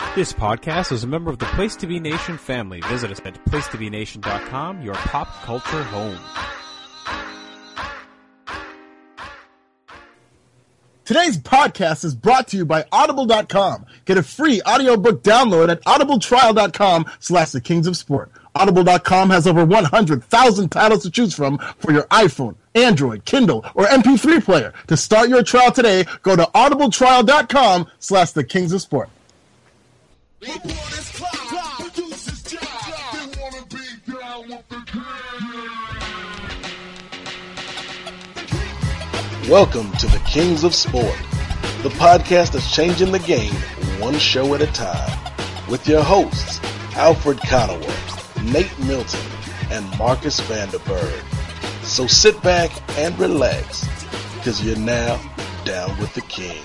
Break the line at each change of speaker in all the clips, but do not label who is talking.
This podcast is a member of the Place to Be Nation family. Visit us at placetobenation.com, your pop culture home.
Today's podcast is brought to you by Audible.com. Get a free audiobook download at audibletrial.com/The Kings of Sport. Audible.com has over 100,000 titles to choose from for your iPhone, Android, Kindle, or MP3 player. To start your trial today, go to audibletrial.com/The Kings of Sport.
Welcome to the Kings of Sport, the podcast that's changing the game one show at a time, with your hosts, Alfred Conoway, Nate Milton, and Marcus Vanderberg. So sit back and relax, because you're now down with the Kings.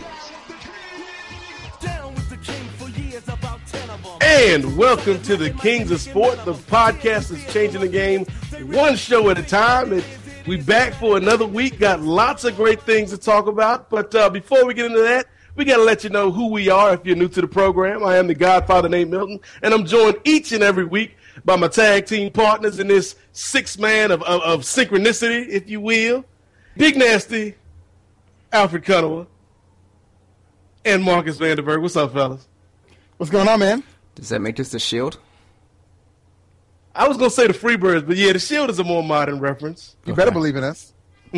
And welcome to the Kings of Sport, the podcast that's changing the game one show at a time. We back for another week, got lots of great things to talk about. But before we get into that, we got to let you know who we are if you're new to the program. I am the Godfather, Nate Milton, and I'm joined each and every week by my tag team partners in this six-man of synchronicity, if you will. Big Nasty, Alfred Conoway, and Marcus Vanderberg. What's up, fellas?
What's going on, man?
Does that make this the Shield?
I was going to say the Freebirds, but yeah, the Shield is a more modern reference.
You better believe in us.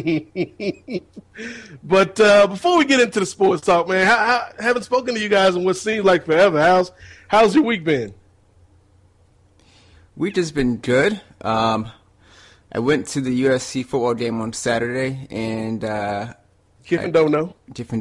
But before we get into the sports talk, man, I haven't spoken to you guys in what seems like forever. How's your week been?
Week has been good. I went to the USC football game on Saturday, and
Kiffin don't know.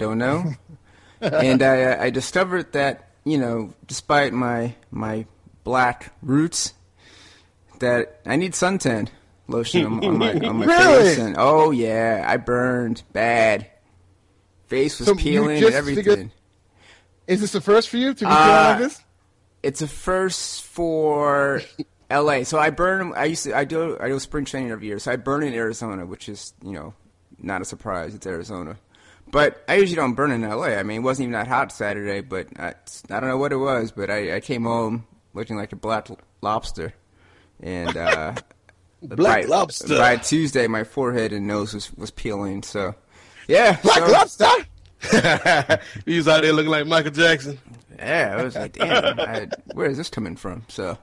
And I discovered that, you know, despite my black roots, that I need suntan lotion on my
Really?
face. And, oh, yeah, I burned bad. Face was peeling and everything.
Is this the first for you to be feeling like this?
It's a first for LA. So I burn. I do spring training every year. So I burn in Arizona, which is, you know, not a surprise. It's Arizona. But I usually don't burn in LA. I mean, it wasn't even that hot Saturday, but I don't know what it was. But I came home looking like a black lobster. And
lobster.
By Tuesday, my forehead and nose was peeling. So, yeah.
Black lobster?
He was out there looking like Michael Jackson.
Yeah, I was like, damn, where is this coming from? So,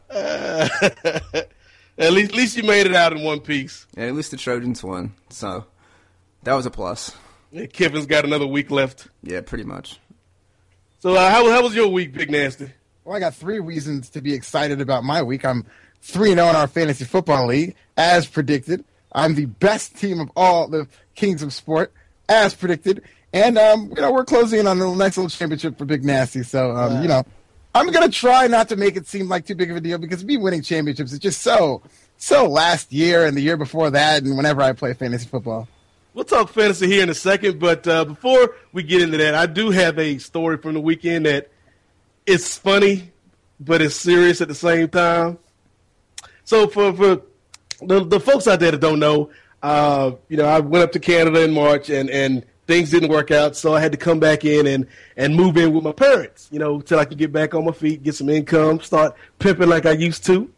at least you made it out in one piece.
Yeah, at least the Trojans won. So, that was a plus.
Yeah, Kiffin's got another week left.
Yeah, pretty much.
So, how was your week, Big Nasty?
Well, I got 3 reasons to be excited about my week. I'm 3-0 in our fantasy football league, as predicted. I'm the best team of all the Kings of Sport, as predicted. And, we're closing in on a nice little championship for Big Nasty. So, I'm going to try not to make it seem like too big of a deal, because me winning championships is just so last year and the year before that and whenever I play fantasy football.
We'll talk fantasy here in a second, but before we get into that, I do have a story from the weekend that it's funny, but it's serious at the same time. So for the folks out there that don't know, I went up to Canada in March and things didn't work out, so I had to come back in and move in with my parents, till I can get back on my feet, get some income, start pimping like I used to.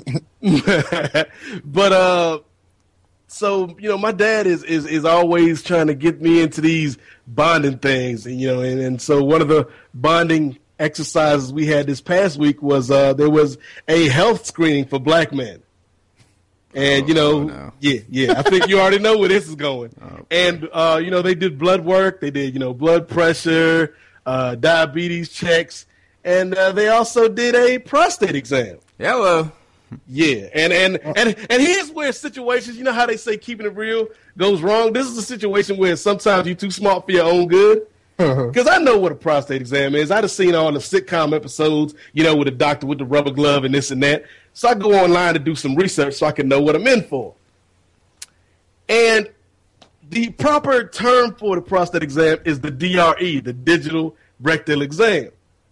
But so my dad is always trying to get me into these bonding things, and so one of the bonding exercises we had this past week was there was a health screening for black men. And,
no.
Yeah, I think you already know where this is going. And, they did blood work. They did, blood pressure, diabetes checks. And they also did a prostate exam.
Hello.
Yeah. And here's where situations, how they say keeping it real goes wrong. This is a situation where sometimes you're too smart for your own good. Because I know what a prostate exam is. I've seen all the sitcom episodes, with the doctor with the rubber glove and this and that. So I go online to do some research so I can know what I'm in for. And the proper term for the prostate exam is the DRE, the digital rectal exam.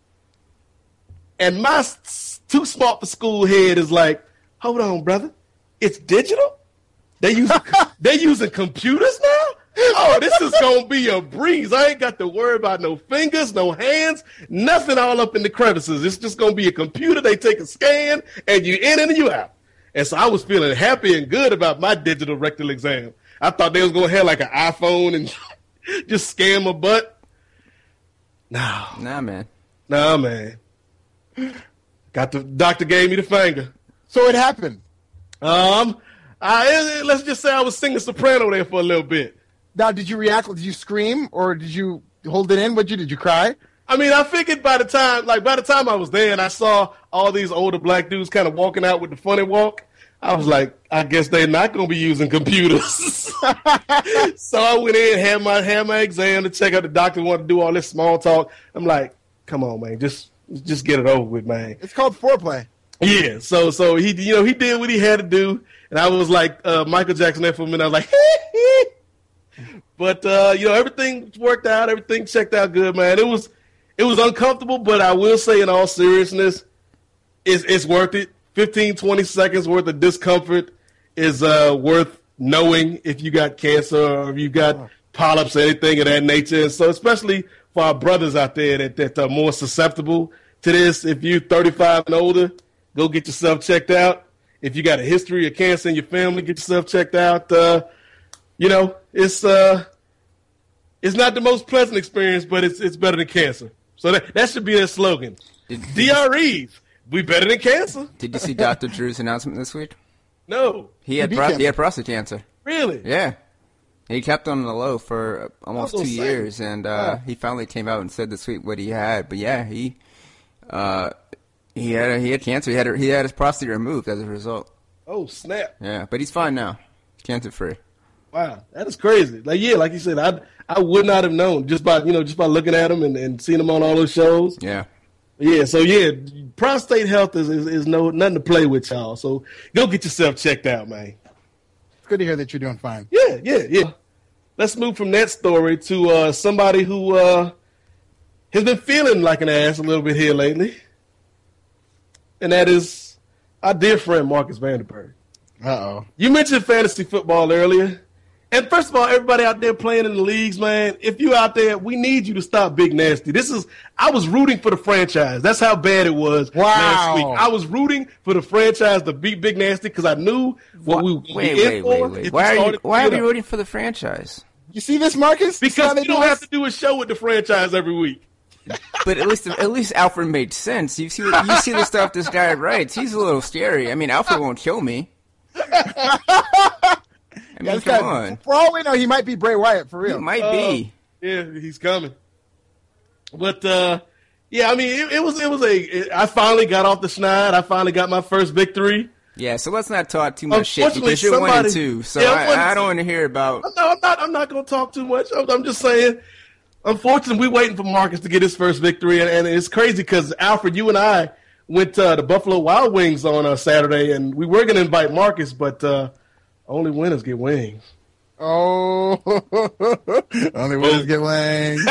And my too smart for school head is like, hold on, brother. It's digital? They using computers now? oh, this is going to be a breeze. I ain't got to worry about no fingers, no hands, nothing all up in the crevices. It's just going to be a computer. They take a scan, and you in and you out. And so I was feeling happy and good about my digital rectal exam. I thought they was going to have like an iPhone and just scan my butt. No.
Nah, man.
Nah, man. Doctor gave me the finger.
So it happened.
Let's just say I was singing soprano there for a little bit.
Now, did you react? Did you scream or did you hold it in? Did you cry?
I mean, I figured by the time I was there and I saw all these older black dudes kind of walking out with the funny walk, I was like, I guess they're not going to be using computers. So I went in, had my exam to check out. The doctor wanted to do all this small talk. I'm like, come on, man, just get it over with, man.
It's called foreplay.
Yeah. So he did what he had to do, and I was like Michael Jackson there for a minute. I was like, but everything worked out. Everything checked out good, man. It was uncomfortable, but I will say, in all seriousness, it's worth it. 15, 20 seconds worth of discomfort is worth knowing if you got cancer or if you got polyps or anything of that nature. And so especially for our brothers out there that are more susceptible to this, if you're 35 and older, go get yourself checked out. If you got a history of cancer in your family, get yourself checked out. It's not the most pleasant experience, but it's better than cancer. So that should be their slogan. DREs. We better than cancer.
Did you see Dr. Drew's announcement this week?
No.
He had prostate cancer.
Really?
Yeah. He kept on the low for almost 2 years, and he finally came out and said this week what he had. But yeah, he had cancer. He had his prostate removed as a result.
Oh, snap.
Yeah, but he's fine now. Cancer free.
Wow, that is crazy. Like you said, I would not have known just by looking at him and seeing him on all those shows.
Yeah.
Yeah, so prostate health is nothing to play with, y'all. So go get yourself checked out, man.
It's good to hear that you're doing fine.
Yeah. Let's move from that story to somebody who has been feeling like an ass a little bit here lately, and that is our dear friend Marcus Vanderberg.
Uh-oh.
You mentioned fantasy football earlier. And first of all, everybody out there playing in the leagues, man, if you out there, we need you to stop Big Nasty. I was rooting for the franchise. That's how bad it was last week. I was rooting for the franchise to beat Big Nasty because I knew what we were in for.
Wait. Why are we rooting for the franchise?
You see this, Marcus?
Because we don't have to do a show with the franchise every week.
But at least Alfred made sense. You see the stuff this guy writes. He's a little scary. I mean, Alfred won't kill me. I mean, come on.
For all we know, he might be Bray Wyatt, for real.
He might be.
Yeah, he's coming. But, I mean, I finally got off the schneid. I finally got my first victory.
Yeah, so let's not talk too much shit because you're 1-2. So I don't want to hear about.
No, I'm not going to talk too much. I'm just saying. Unfortunately, we're waiting for Marcus to get his first victory, and it's crazy because Alfred, you and I went to the Buffalo Wild Wings on Saturday, and we were going to invite Marcus, but only winners get wings.
Oh, only winners get wings.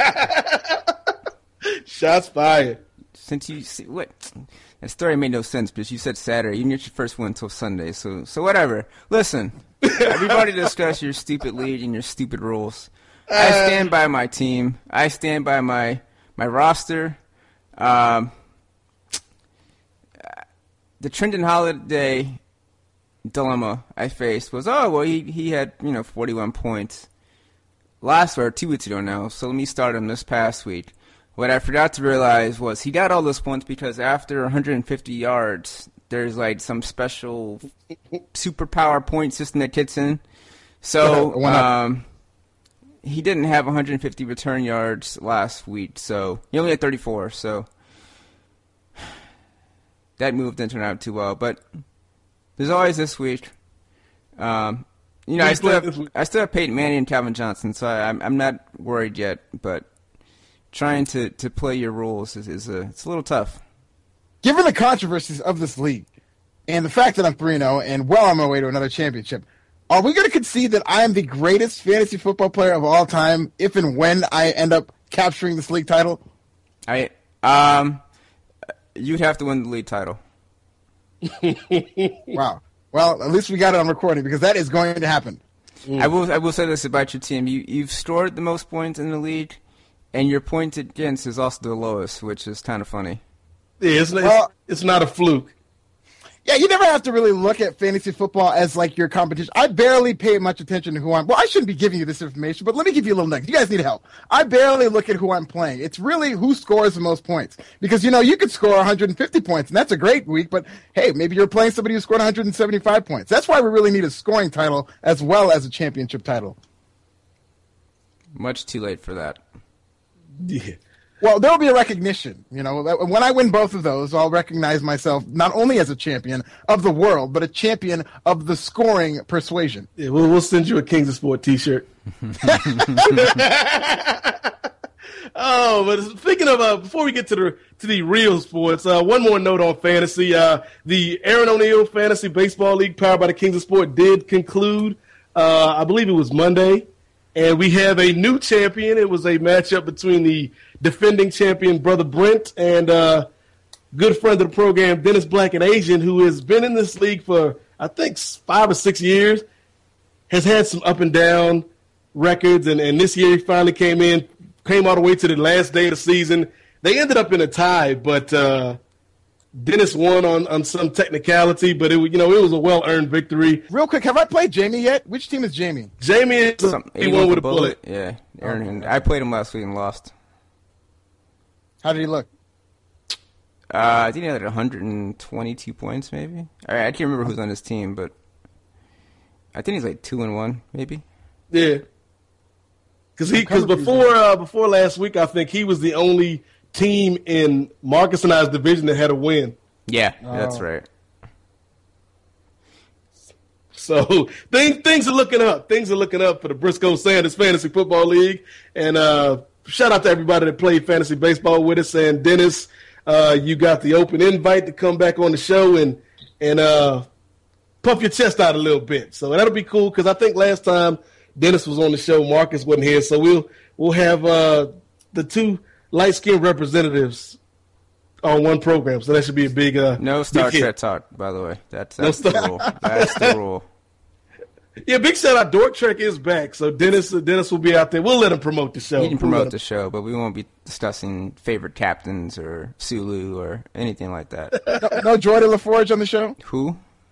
Shots fired. Since you see what that story made no sense because you said Saturday, you didn't get your first win until Sunday. So whatever. Listen, everybody discuss your stupid league and your stupid rules. I stand by my team. I stand by my roster. The Trendon Holiday dilemma I faced was, he had 41 points last week or 2 weeks ago now. So let me start him this past week. What I forgot to realize was he got all those points because after 150 yards, there's like some special superpower point system that kicks in. So he didn't have 150 return yards last week, so he only had 34. So that move didn't turn out too well. But there's always this week. I still have Peyton Manning and Calvin Johnson, so I'm not worried yet. But trying to play your rules it's a little tough.
Given the controversies of this league and the fact that I'm 3-0 and well on my way to another championship, are we going to concede that I am the greatest fantasy football player of all time if and when I end up capturing this league title?
You'd have to win the league title.
Wow. Well, at least we got it on recording because that is going to happen.
I will say this about your team. You've scored the most points in the league, and your points against is also the lowest, which is kind of funny.
Yeah, it's not a fluke.
Yeah, you never have to really look at fantasy football as like your competition. I barely pay much attention to who I'm. Well, I shouldn't be giving you this information, but let me give you a little next. You guys need help. I barely look at who I'm playing. It's really who scores the most points. Because, you could score 150 points, and that's a great week, but hey, maybe you're playing somebody who scored 175 points. That's why we really need a scoring title as well as a championship title.
Much too late for that.
Yeah.
Well, there will be a recognition. When I win both of those, I'll recognize myself not only as a champion of the world, but a champion of the scoring persuasion.
Yeah, we'll send you a Kings of Sport T-shirt. Oh, but speaking of, before we get to the real sports, one more note on fantasy. The Aaron O'Neill Fantasy Baseball League, powered by the Kings of Sport, did conclude. I believe it was Monday. And we have a new champion. It was a matchup between the defending champion, Brother Brent, and good friend of the program, Dennis Black and Asian, who has been in this league for, I think, 5 or 6 years, has had some up and down records. And this year he finally came all the way to the last day of the season. They ended up in a tie, but Dennis won on some technicality, but it was a well-earned victory.
Real quick, have I played Jamie yet? Which team is Jamie?
Jamie is the one with a bullet.
Yeah, Aaron. I played him last week and lost.
How did he look?
I think he had 122 points, maybe. I can't remember who's on his team, but I think he's like 2-1, maybe.
Yeah, because before last week, I think he was the only team in Marcus and I's division that had a win.
Yeah, that's right.
So things are looking up. Things are looking up for the Briscoe Sanders Fantasy Football League. And shout out to everybody that played fantasy baseball with us. And Dennis, you got the open invite to come back on the show and puff your chest out a little bit. So that'll be cool because I think last time Dennis was on the show, Marcus wasn't here. So we'll have the two light-skinned representatives on one program, so that should be a big
no Star Trek talk, by the way. That's the rule. That's the rule.
Yeah, big shout out. Dork Trek is back, so Dennis will be out there. We'll let him promote the show.
He can promote the show, but we won't be discussing favorite captains or Sulu or anything like that.
No Jordan LaForge on the show?
Who?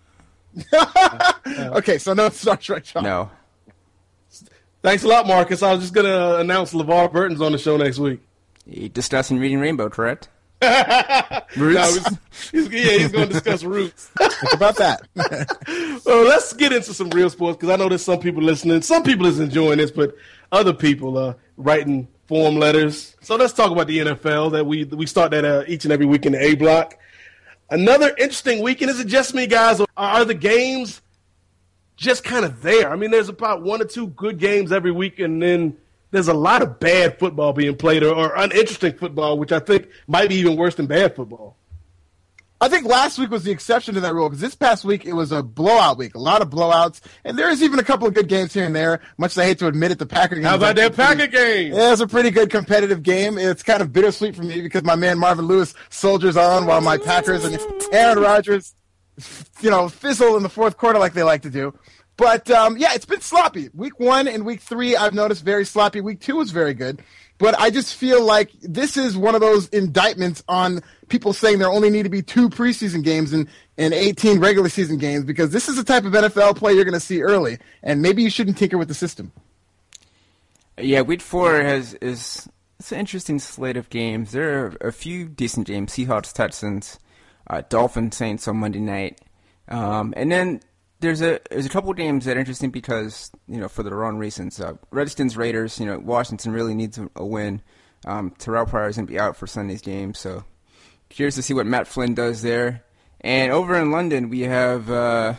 Okay, so no Star Trek talk.
No.
Thanks a lot, Marcus. I was just going to announce LeVar Burton's on the show next week.
Discussing Reading Rainbow, correct?
Roots? No, he's going to discuss Roots.
Think about that.
Well, let's get into some real sports because I know there's some people listening. Some people is enjoying this, but other people are writing form letters. So let's talk about the NFL that we start that each and every week in the A block. Another interesting weekend. Is it just me, guys? Or are the games just kind of there? I mean, there's about 1 or 2 good games every week, and then there's a lot of bad football being played or uninteresting football, which I think might be even worse than bad football.
I think last week was the exception to that rule because this past week it was a blowout week, a lot of blowouts, and there's even a couple of good games here and there. Much as I hate to admit it, the Packer game.
How about that Packer game?
Yeah, it was a pretty good competitive game. It's kind of bittersweet for me because my man Marvin Lewis soldiers on while my Packers and Aaron Rodgers, fizzle in the fourth quarter like they like to do. But, it's been sloppy. Week 1 and week 3, I've noticed very sloppy. Week 2 was very good. But I just feel like this is one of those indictments on people saying there only need to be 2 preseason games and 18 regular season games because this is the type of NFL play you're going to see early. And maybe you shouldn't tinker with the system.
Yeah, week 4 it's an interesting slate of games. There are a few decent games. Seahawks, Texans, Dolphins, Saints on Monday night. And then there's a couple of games that are interesting because, for the wrong reasons. Redskins, Raiders, Washington really needs a win. Terrell Pryor is going to be out for Sunday's game, so curious to see what Matt Flynn does there. And over in London, we have the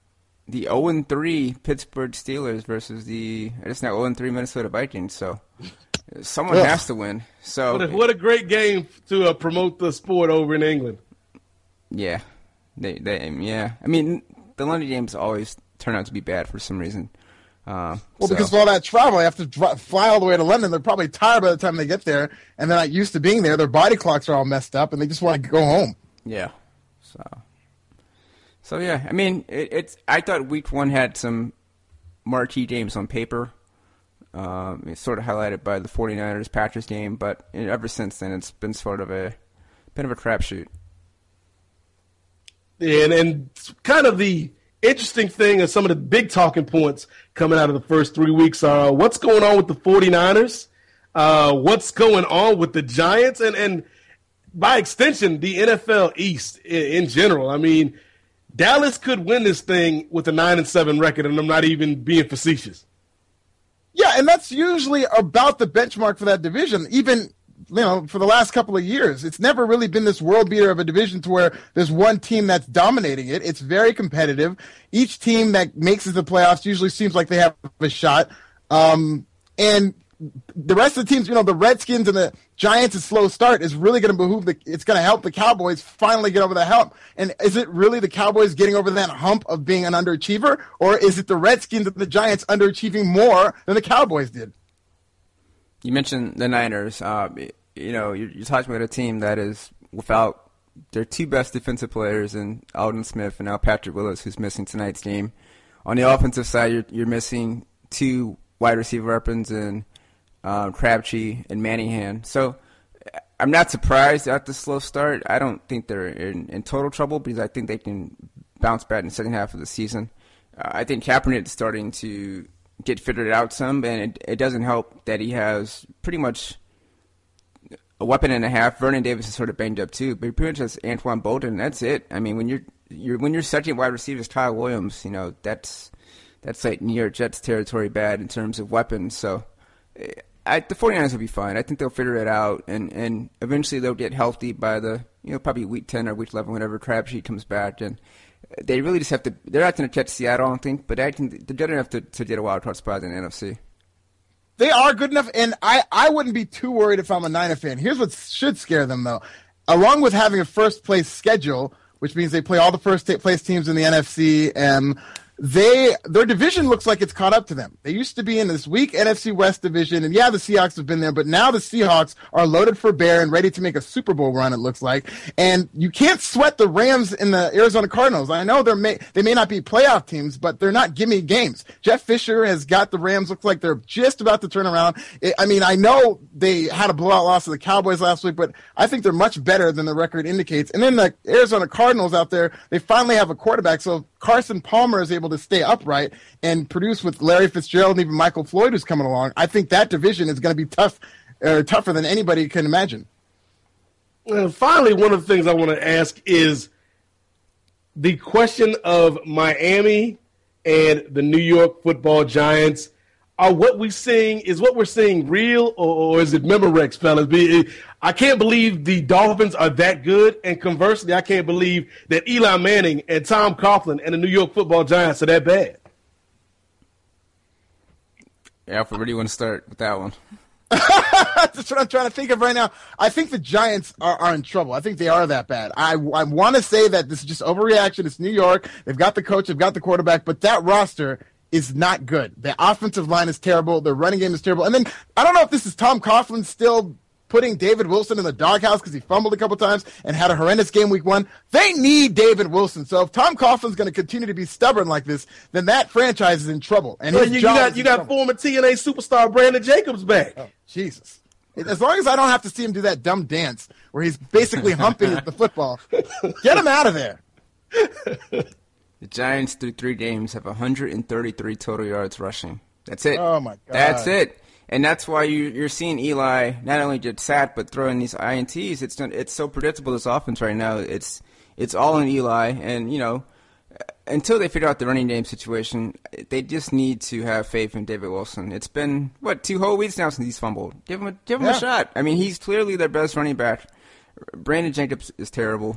0-3 Pittsburgh Steelers versus the now 0-3 Minnesota Vikings, so someone has to win. So
what a great game to promote the sport over in England.
Yeah. I mean, the London games always turn out to be bad for some reason.
Because of all that travel, they have to fly all the way to London. They're probably tired by the time they get there, and they're not used to being there. Their body clocks are all messed up, and they just want to go home.
Yeah. So yeah, I mean, I thought week 1 had some marquee games on paper. It's sort of highlighted by the 49ers-Patriots game, but ever since then, it's been sort of a bit of a crapshoot.
And kind of the interesting thing and some of the big talking points coming out of the first 3 weeks are what's going on with the 49ers, what's going on with the Giants, and by extension, the NFL East in general. I mean, Dallas could win this thing with a 9-7 record, and I'm not even being facetious.
Yeah, and that's usually about the benchmark for that division. Even, for the last couple of years, it's never really been this world beater of a division to where there's one team that's dominating it. It's very competitive. Each team that makes it to the playoffs usually seems like they have a shot. And the rest of the teams, the Redskins and the Giants' slow start is really going to it's going to help the Cowboys finally get over the hump. And is it really the Cowboys getting over that hump of being an underachiever, or is it the Redskins and the Giants underachieving more than the Cowboys did?
You mentioned the Niners. You're talking about a team that is without their two best defensive players in Aldon Smith and now Patrick Willis, who's missing tonight's game. On the offensive side, you're missing two wide receiver weapons in Crabtree and Manningham. So I'm not surprised at the slow start. I don't think they're in total trouble because I think they can bounce back in the second half of the season. I think Kaepernick is starting to get figured out some, and it doesn't help that he has pretty much a weapon and a half. Vernon Davis is sort of banged up too, but he pretty much has Antoine Bolden. That's it. I mean, when your second wide receiver is Kyle Williams, that's like New York Jets territory bad in terms of weapons. So the 49ers will be fine. I think they'll figure it out, and eventually they'll get healthy by the probably week 10 or week 11 whenever Crabtree comes back, and they really just have to. They're not going to catch Seattle, I don't think, but they're good enough to get a wild card spot in the NFC.
They are good enough, and I wouldn't be too worried if I'm a Niner fan. Here's what should scare them, though. Along with having a first-place schedule, which means they play all the first-place teams in the NFC, their division looks like it's caught up to them. They used to be in this weak NFC West division, and yeah, the Seahawks have been there, but now the Seahawks are loaded for bear and ready to make a Super Bowl run, it looks like. And you can't sweat the Rams and the Arizona Cardinals. I know they may not be playoff teams, but they're not gimme games. Jeff Fisher has got the Rams, looks like they're just about to turn around. I know they had a blowout loss to the Cowboys last week, but I think they're much better than the record indicates. And then the Arizona Cardinals out there, they finally have a quarterback, so Carson Palmer is able to stay upright and produce with Larry Fitzgerald and even Michael Floyd who's coming along. I think that division is going to be tougher than anybody can imagine.
And finally, one of the things I want to ask is the question of Miami and the New York Football Giants. What we're seeing real, or is it Memorex, fellas? I can't believe the Dolphins are that good, and conversely, I can't believe that Eli Manning and Tom Coughlin and the New York Football Giants are that bad.
Alfred, where do you want to start with that one?
That's what I'm trying to think of right now. I think the Giants are in trouble. I think they are that bad. I want to say that this is just overreaction. It's New York. They've got the coach. They've got the quarterback. But that roster is not good. The offensive line is terrible. The running game is terrible. And then I don't know if this is Tom Coughlin still putting David Wilson in the doghouse because he fumbled a couple times and had a horrendous game week 1. They need David Wilson. So if Tom Coughlin's going to continue to be stubborn like this, then that franchise is in trouble. And
you got former TNA superstar Brandon Jacobs back.
Oh, Jesus. As long as I don't have to see him do that dumb dance where he's basically humping the football, get him out of there.
The Giants, through 3 games, have 133 total yards rushing. That's it.
Oh, my God.
That's it. And that's why you're seeing Eli not only get sacked, but throwing these INTs. It's so predictable, this offense right now. It's all in Eli. And, until they figure out the running game situation, they just need to have faith in David Wilson. It's been, 2 whole weeks now since he's fumbled. Give him a shot. I mean, he's clearly their best running back. Brandon Jacobs is terrible.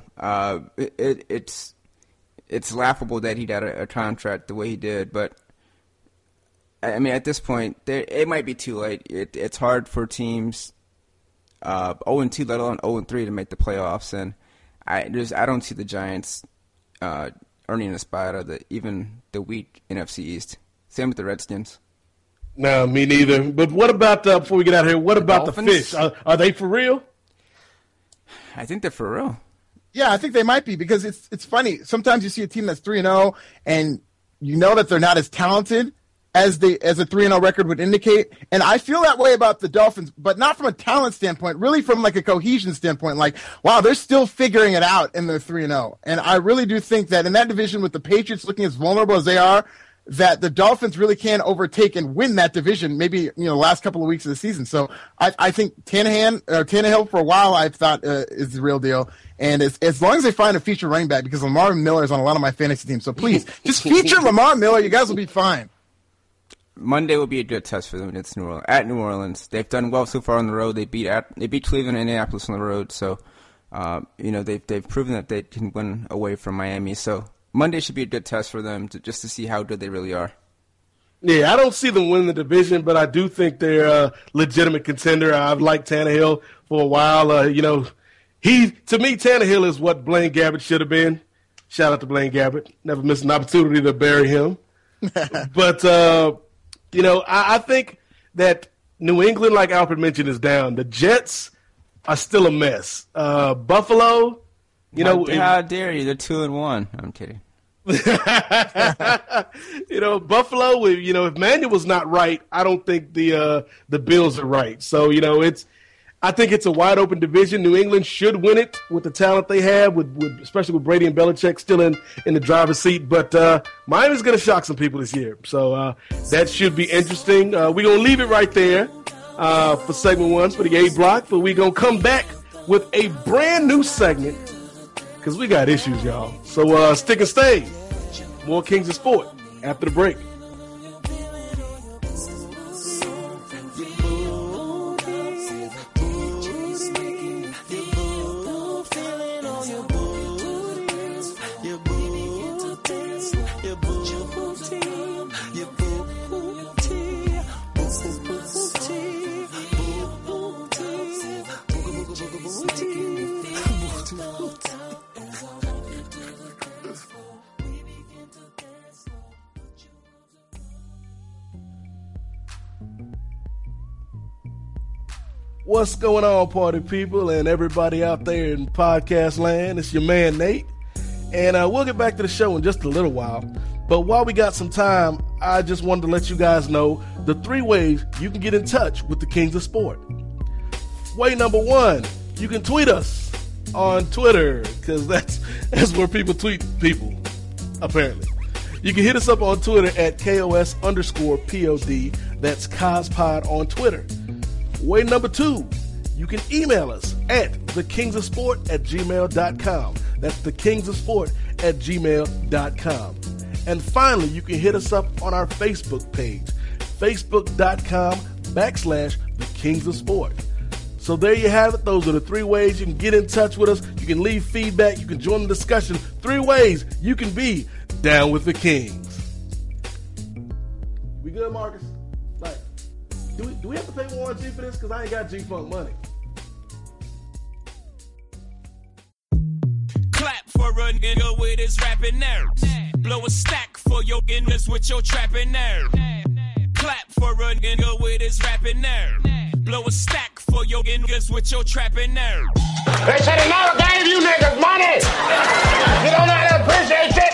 It's laughable that he got a contract the way he did, but I mean, at this point, it might be too late. It's hard for teams 0-2, let alone 0-3, to make the playoffs, and I don't see the Giants earning a spot out of even the weak NFC East. Same with the Redskins.
No, me neither. But what about before we get out of here? What about Dolphins? The Fish? Are they for real?
I think they're for real.
Yeah, I think they might be because it's funny. Sometimes you see a team that's 3-0 and you know that they're not as talented as a 3-0 record would indicate. And I feel that way about the Dolphins, but not from a talent standpoint, really from like a cohesion standpoint. Like, wow, they're still figuring it out in their 3-0. And I really do think that in that division with the Patriots looking as vulnerable as they are, that the Dolphins really can overtake and win that division maybe, the last couple of weeks of the season. So I think Tannehill for a while I've thought is the real deal. And as long as they find a feature running back, because Lamar Miller is on a lot of my fantasy teams. So please, just feature Lamar Miller. You guys will be fine.
Monday will be a good test for them against at New Orleans. They've done well so far on the road. They beat Cleveland and Indianapolis on the road. So, they've proven that they can win away from Miami. So Monday should be a good test for them just to see how good they really are.
Yeah, I don't see them winning the division, but I do think they're a legitimate contender. I've liked Tannehill for a while. To me, Tannehill is what Blaine Gabbert should have been. Shout out to Blaine Gabbert. Never missed an opportunity to bury him. But, I think that New England, like Alfred mentioned, is down. The Jets are still a mess. Buffalo,
how dare you? They're 2-1. I'm kidding.
Buffalo, if Manuel's not right, I don't think the Bills are right. So, I think it's a wide open division. New England should win it with the talent they have, especially with Brady and Belichick still in the driver's seat. But Miami's going to shock some people this year. So that should be interesting. We're going to leave it right there for segment 1 for the A block. But we're going to come back with a brand new segment because we got issues, y'all. So stick and stay. More Kings of Sport after the break. What's going on, party people and everybody out there in podcast land? It's your man, Nate. And we'll get back to the show in just a little while. But while we got some time, I just wanted to let you guys know the 3 ways you can get in touch with the Kings of Sport. Way number 1, you can tweet us on Twitter, because that's where people tweet people, apparently. You can hit us up on Twitter at KOS_POD. That's CosPod on Twitter. Way number 2, you can email us at thekingsofsport@gmail.com. That's thekingsofsport@gmail.com. And finally, you can hit us up on our Facebook page, facebook.com/thekingsofsport. So there you have it. Those are the 3 ways you can get in touch with us. You can leave feedback. You can join the discussion. 3 ways you can be down with the Kings. We good, Marcus? Do we have to pay Warren G for this? Because I ain't got G-Funk money.
Clap for a nigga with his rapping nerves. Blow a stack for your niggas with your trapping nerve. Clap for a nigga with his rapping nerve. Blow a stack for your niggas with your trapping nerve.
They said they never gave you niggas money. You don't know how to appreciate it.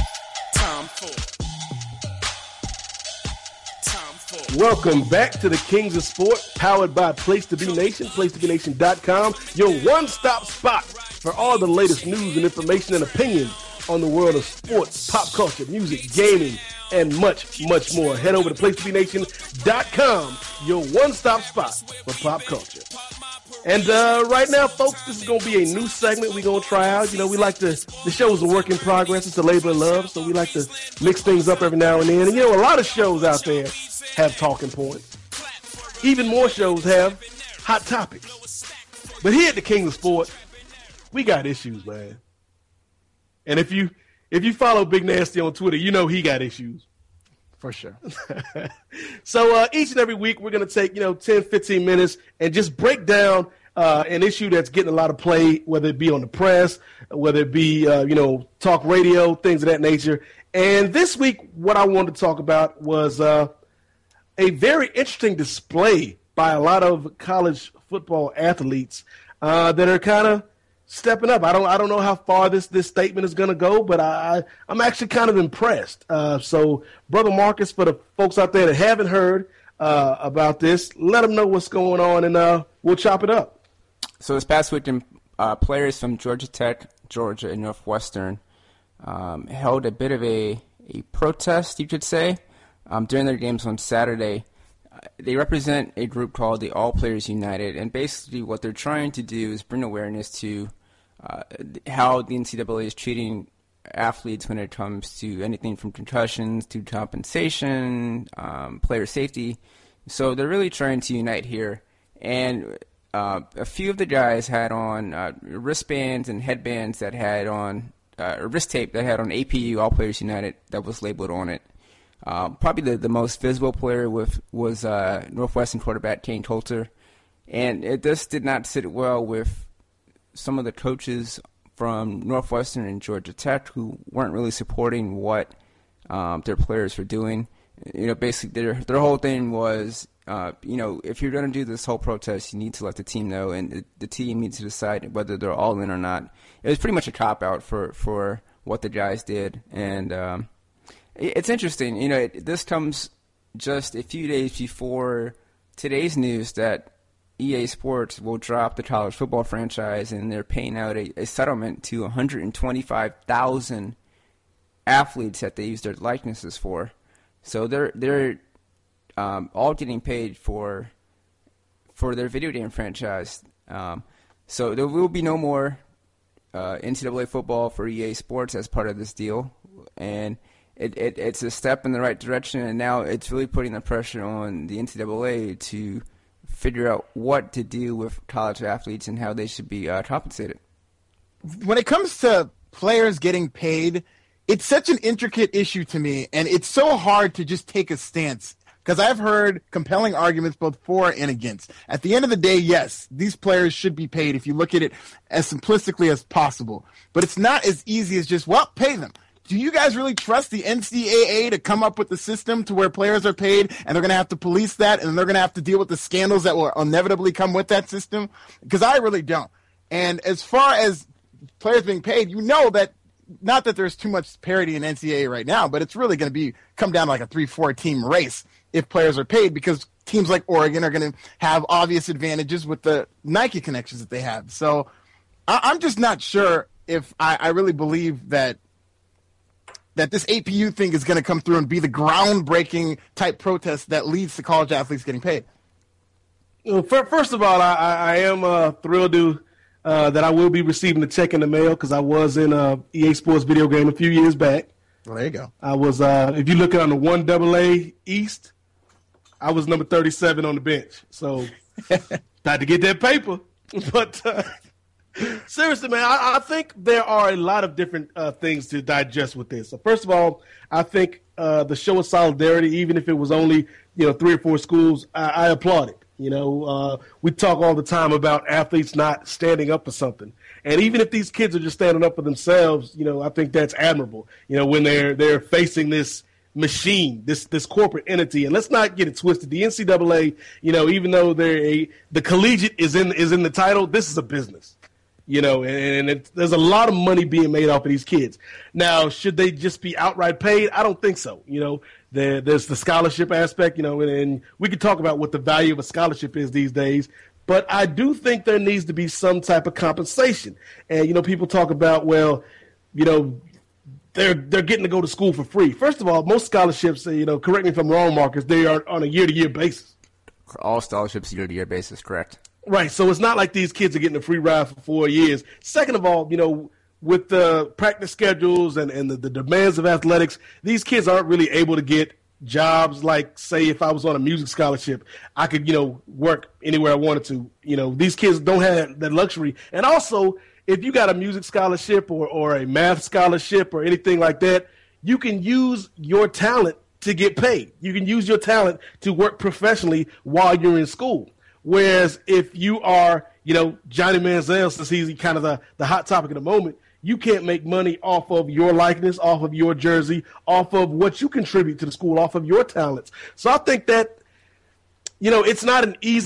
Welcome back to the Kings of Sport, powered by Place to Be Nation, PlaceToBeNation.com, your one-stop spot for all the latest news and information and opinions on the world of sports, pop culture, music, gaming, and much, much more. Head over to PlaceToBeNation.com, your one-stop spot for pop culture. And right now, folks, this is going to be a new segment we're going to try out. We like the show is a work in progress. It's a labor of love, so we like to mix things up every now and then. And, a lot of shows out there have talking points. Even more shows have hot topics. But here at the King of Sport, we got issues, man. And if you follow Big Nasty on Twitter, he got issues.
For sure.
So each and every week, we're going to take, 10, 15 minutes and just break down an issue that's getting a lot of play, whether it be on the press, whether it be, talk radio, things of that nature. And this week, what I wanted to talk about was a very interesting display by a lot of college football athletes that are kind of stepping up. I don't know how far this statement is going to go, but I'm actually kind of impressed. So, Brother Marcus, for the folks out there that haven't heard about this, let them know what's going on, and we'll chop it up.
So this past weekend, players from Georgia Tech, Georgia, and Northwestern held a bit of a protest, you could say, during their games on Saturday. They represent a group called the All Players United, and basically what they're trying to do is bring awareness to how the NCAA is treating athletes when it comes to anything from concussions to compensation, player safety. So they're really trying to unite here. And a few of the guys had on wristbands and headbands that had on wrist tape that had on APU, All Players United, that was labeled on it. Probably the most visible player was Northwestern quarterback Kane Coulter, and it just did not sit well with some of the coaches from Northwestern and Georgia Tech who weren't really supporting what their players were doing. Basically their whole thing was, if you're going to do this whole protest, you need to let the team know, and the team needs to decide whether they're all in or not. It was pretty much a cop-out for what the guys did, and it's interesting. This comes just a few days before today's news that EA Sports will drop the college football franchise, and they're paying out a settlement to 125,000 athletes that they use their likenesses for. So they're all getting paid for their video game franchise. So there will be no more NCAA football for EA Sports as part of this deal, and it's a step in the right direction. And now it's really putting the pressure on the NCAA to figure out what to do with college athletes and how they should be compensated.
When it comes to players getting paid, it's such an intricate issue to me, and it's so hard to just take a stance, because I've heard compelling arguments both for and against. At the end of the day, yes, these players should be paid if you look at it as simplistically as possible. But it's not as easy as just, well, pay them. Do you guys really trust the NCAA to come up with the system to where players are paid, and they're going to have to police that, and they're going to have to deal with the scandals that will inevitably come with that system? Because I really don't. And as far as players being paid, that not that there's too much parity in NCAA right now, but it's really going to come down to like a 3-4 team race if players are paid, because teams like Oregon are going to have obvious advantages with the Nike connections that they have. So I'm just not sure if I really believe that this APU thing is going to come through and be the groundbreaking type protest that leads to college athletes getting paid.
First of all, I am thrilled that I will be receiving a check in the mail, because I was in a EA Sports video game a few years back.
Well, there you go.
I was, if you look on the 1AA East, I was number 37 on the bench. So had to get that paper. But seriously, man, I think there are a lot of different things to digest with this. So first of all, I think the show of solidarity, even if it was only 3 or 4 schools, I applaud it. We talk all the time about athletes not standing up for something, and even if these kids are just standing up for themselves, I think that's admirable. When they're facing this machine, this corporate entity, and let's not get it twisted. The NCAA, even though the collegiate is in the title, this is a business. There's a lot of money being made off of these kids. Now, should they just be outright paid? I don't think so. There's the scholarship aspect, and we could talk about what the value of a scholarship is these days. But I do think there needs to be some type of compensation. And, people talk about, they're getting to go to school for free. First of all, most scholarships, correct me if I'm wrong, Marcus, they are on a year-to-year basis.
All scholarships year-to-year basis, correct.
Right, so it's not like these kids are getting a free ride for 4 years. Second of all, with the practice schedules and the demands of athletics, these kids aren't really able to get jobs like, say, if I was on a music scholarship, I could, work anywhere I wanted to. These kids don't have that luxury. And also, if you got a music scholarship or a math scholarship or anything like that, you can use your talent to get paid. You can use your talent to work professionally while you're in school. Whereas if you are, Johnny Manziel, since he's kind of the hot topic of the moment, you can't make money off of your likeness, off of your jersey, off of what you contribute to the school, off of your talents. So I think that, it's not an easy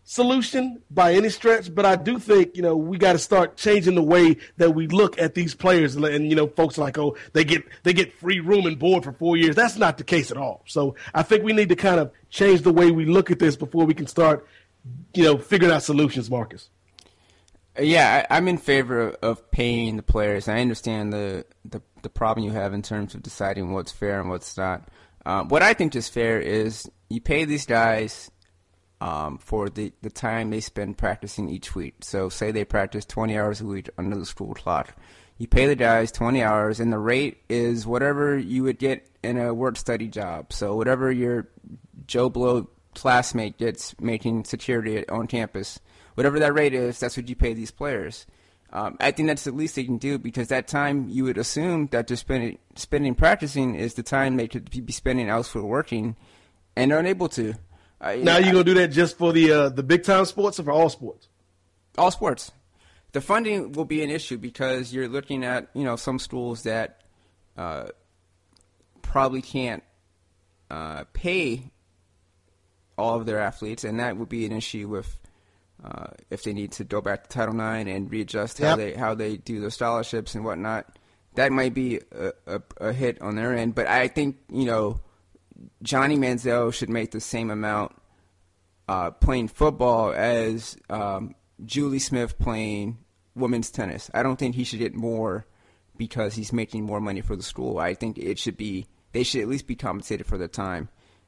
solution by any stretch, but I do think, we got to start changing the way that we look at these players. And, folks are like, oh, they get free room and board for 4 years. That's not the case at all. So I think we need to kind of change the way we look at this before we can start, figuring out solutions, Marcus.
Yeah, I'm in favor of paying the players. I understand the problem you have in terms of deciding what's fair and what's not. What I think is fair is you pay these guys for the time they spend practicing each week. So say they practice 20 hours a week under the school clock. You pay the guys 20 hours, and the rate is whatever you would get in a work-study job. So whatever your Joe Blow classmate gets making security on campus, whatever that rate is, that's what you pay these players. I think that's the least they can do, because that time you would assume that they're spending practicing is the time they could be spending elsewhere working, and they're unable to.
Now you're going to do that just for the big-time sports or for all sports?
All sports. The funding will be an issue because you're looking at, some schools that probably can't pay all of their athletes, and that would be an issue with if they need to go back to Title IX and readjust how they do their scholarships and whatnot. That might be a hit on their end. But I think, Johnny Manziel should make the same amount playing football as Julie Smith playing women's tennis. I don't think he should get more because he's making more money for the school. I think they should at least be compensated for their time.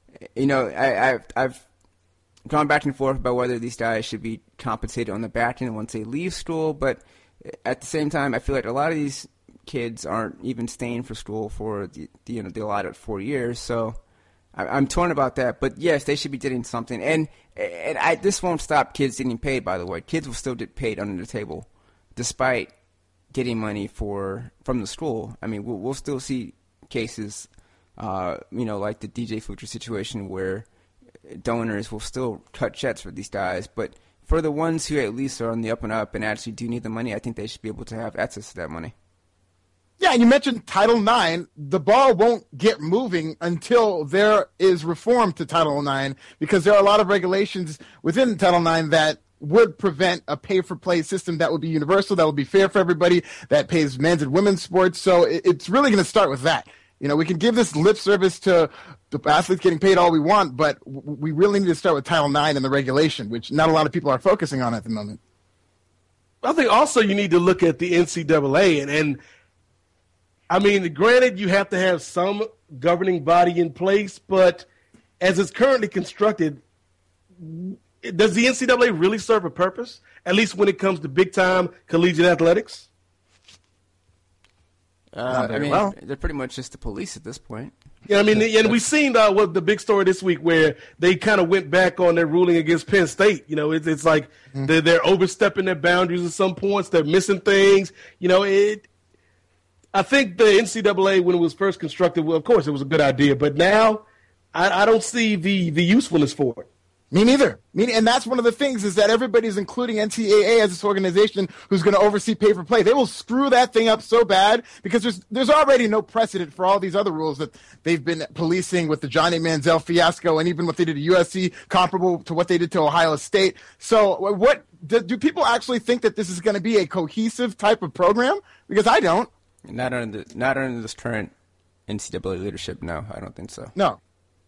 I've gone back and forth about whether these guys should be compensated on the back end once they leave school, but at the same time, I feel like a lot of these kids aren't even staying for school for the allotted 4 years. So I'm torn about that. But yes, they should be getting something. And this won't stop kids getting paid, by the way. Kids will still get paid under the table, despite getting money from the school. I mean, we'll still see cases, like the DJ Fletcher situation, where donors will still cut checks for these guys. But for the ones who at least are on the up and up and actually do need the money, I think they should be able to have access to that money.
Yeah, and you mentioned Title IX. The ball won't get moving until there is reform to Title IX, because there are a lot of regulations within Title IX that would prevent a pay-for-play system that would be universal, that would be fair for everybody, that pays men's and women's sports. So it's really going to start with that. We can give this lip service to the athletes getting paid all we want, but we really need to start with Title IX and the regulation, which not a lot of people are focusing on at the moment.
I think also you need to look at the NCAA, and I mean, granted, you have to have some governing body in place, but as it's currently constructed, does the NCAA really serve a purpose, at least when it comes to big-time collegiate athletics?
They're pretty much just the police at this point.
Yeah, I mean, and we've seen the big story this week where they kind of went back on their ruling against Penn State. It's like they're overstepping their boundaries at some points. They're missing things. I think the NCAA, when it was first constructed, well, of course, it was a good idea. But now I don't see the usefulness for it.
Me neither. And that's one of the things, is that everybody's including NCAA as this organization who's going to oversee pay-for-play. They will screw that thing up so bad, because there's already no precedent for all these other rules that they've been policing with the Johnny Manziel fiasco, and even what they did to USC, comparable to what they did to Ohio State. So what do people actually think that this is going to be a cohesive type of program? Because I don't.
Not under this current NCAA leadership, no. I don't think so.
No.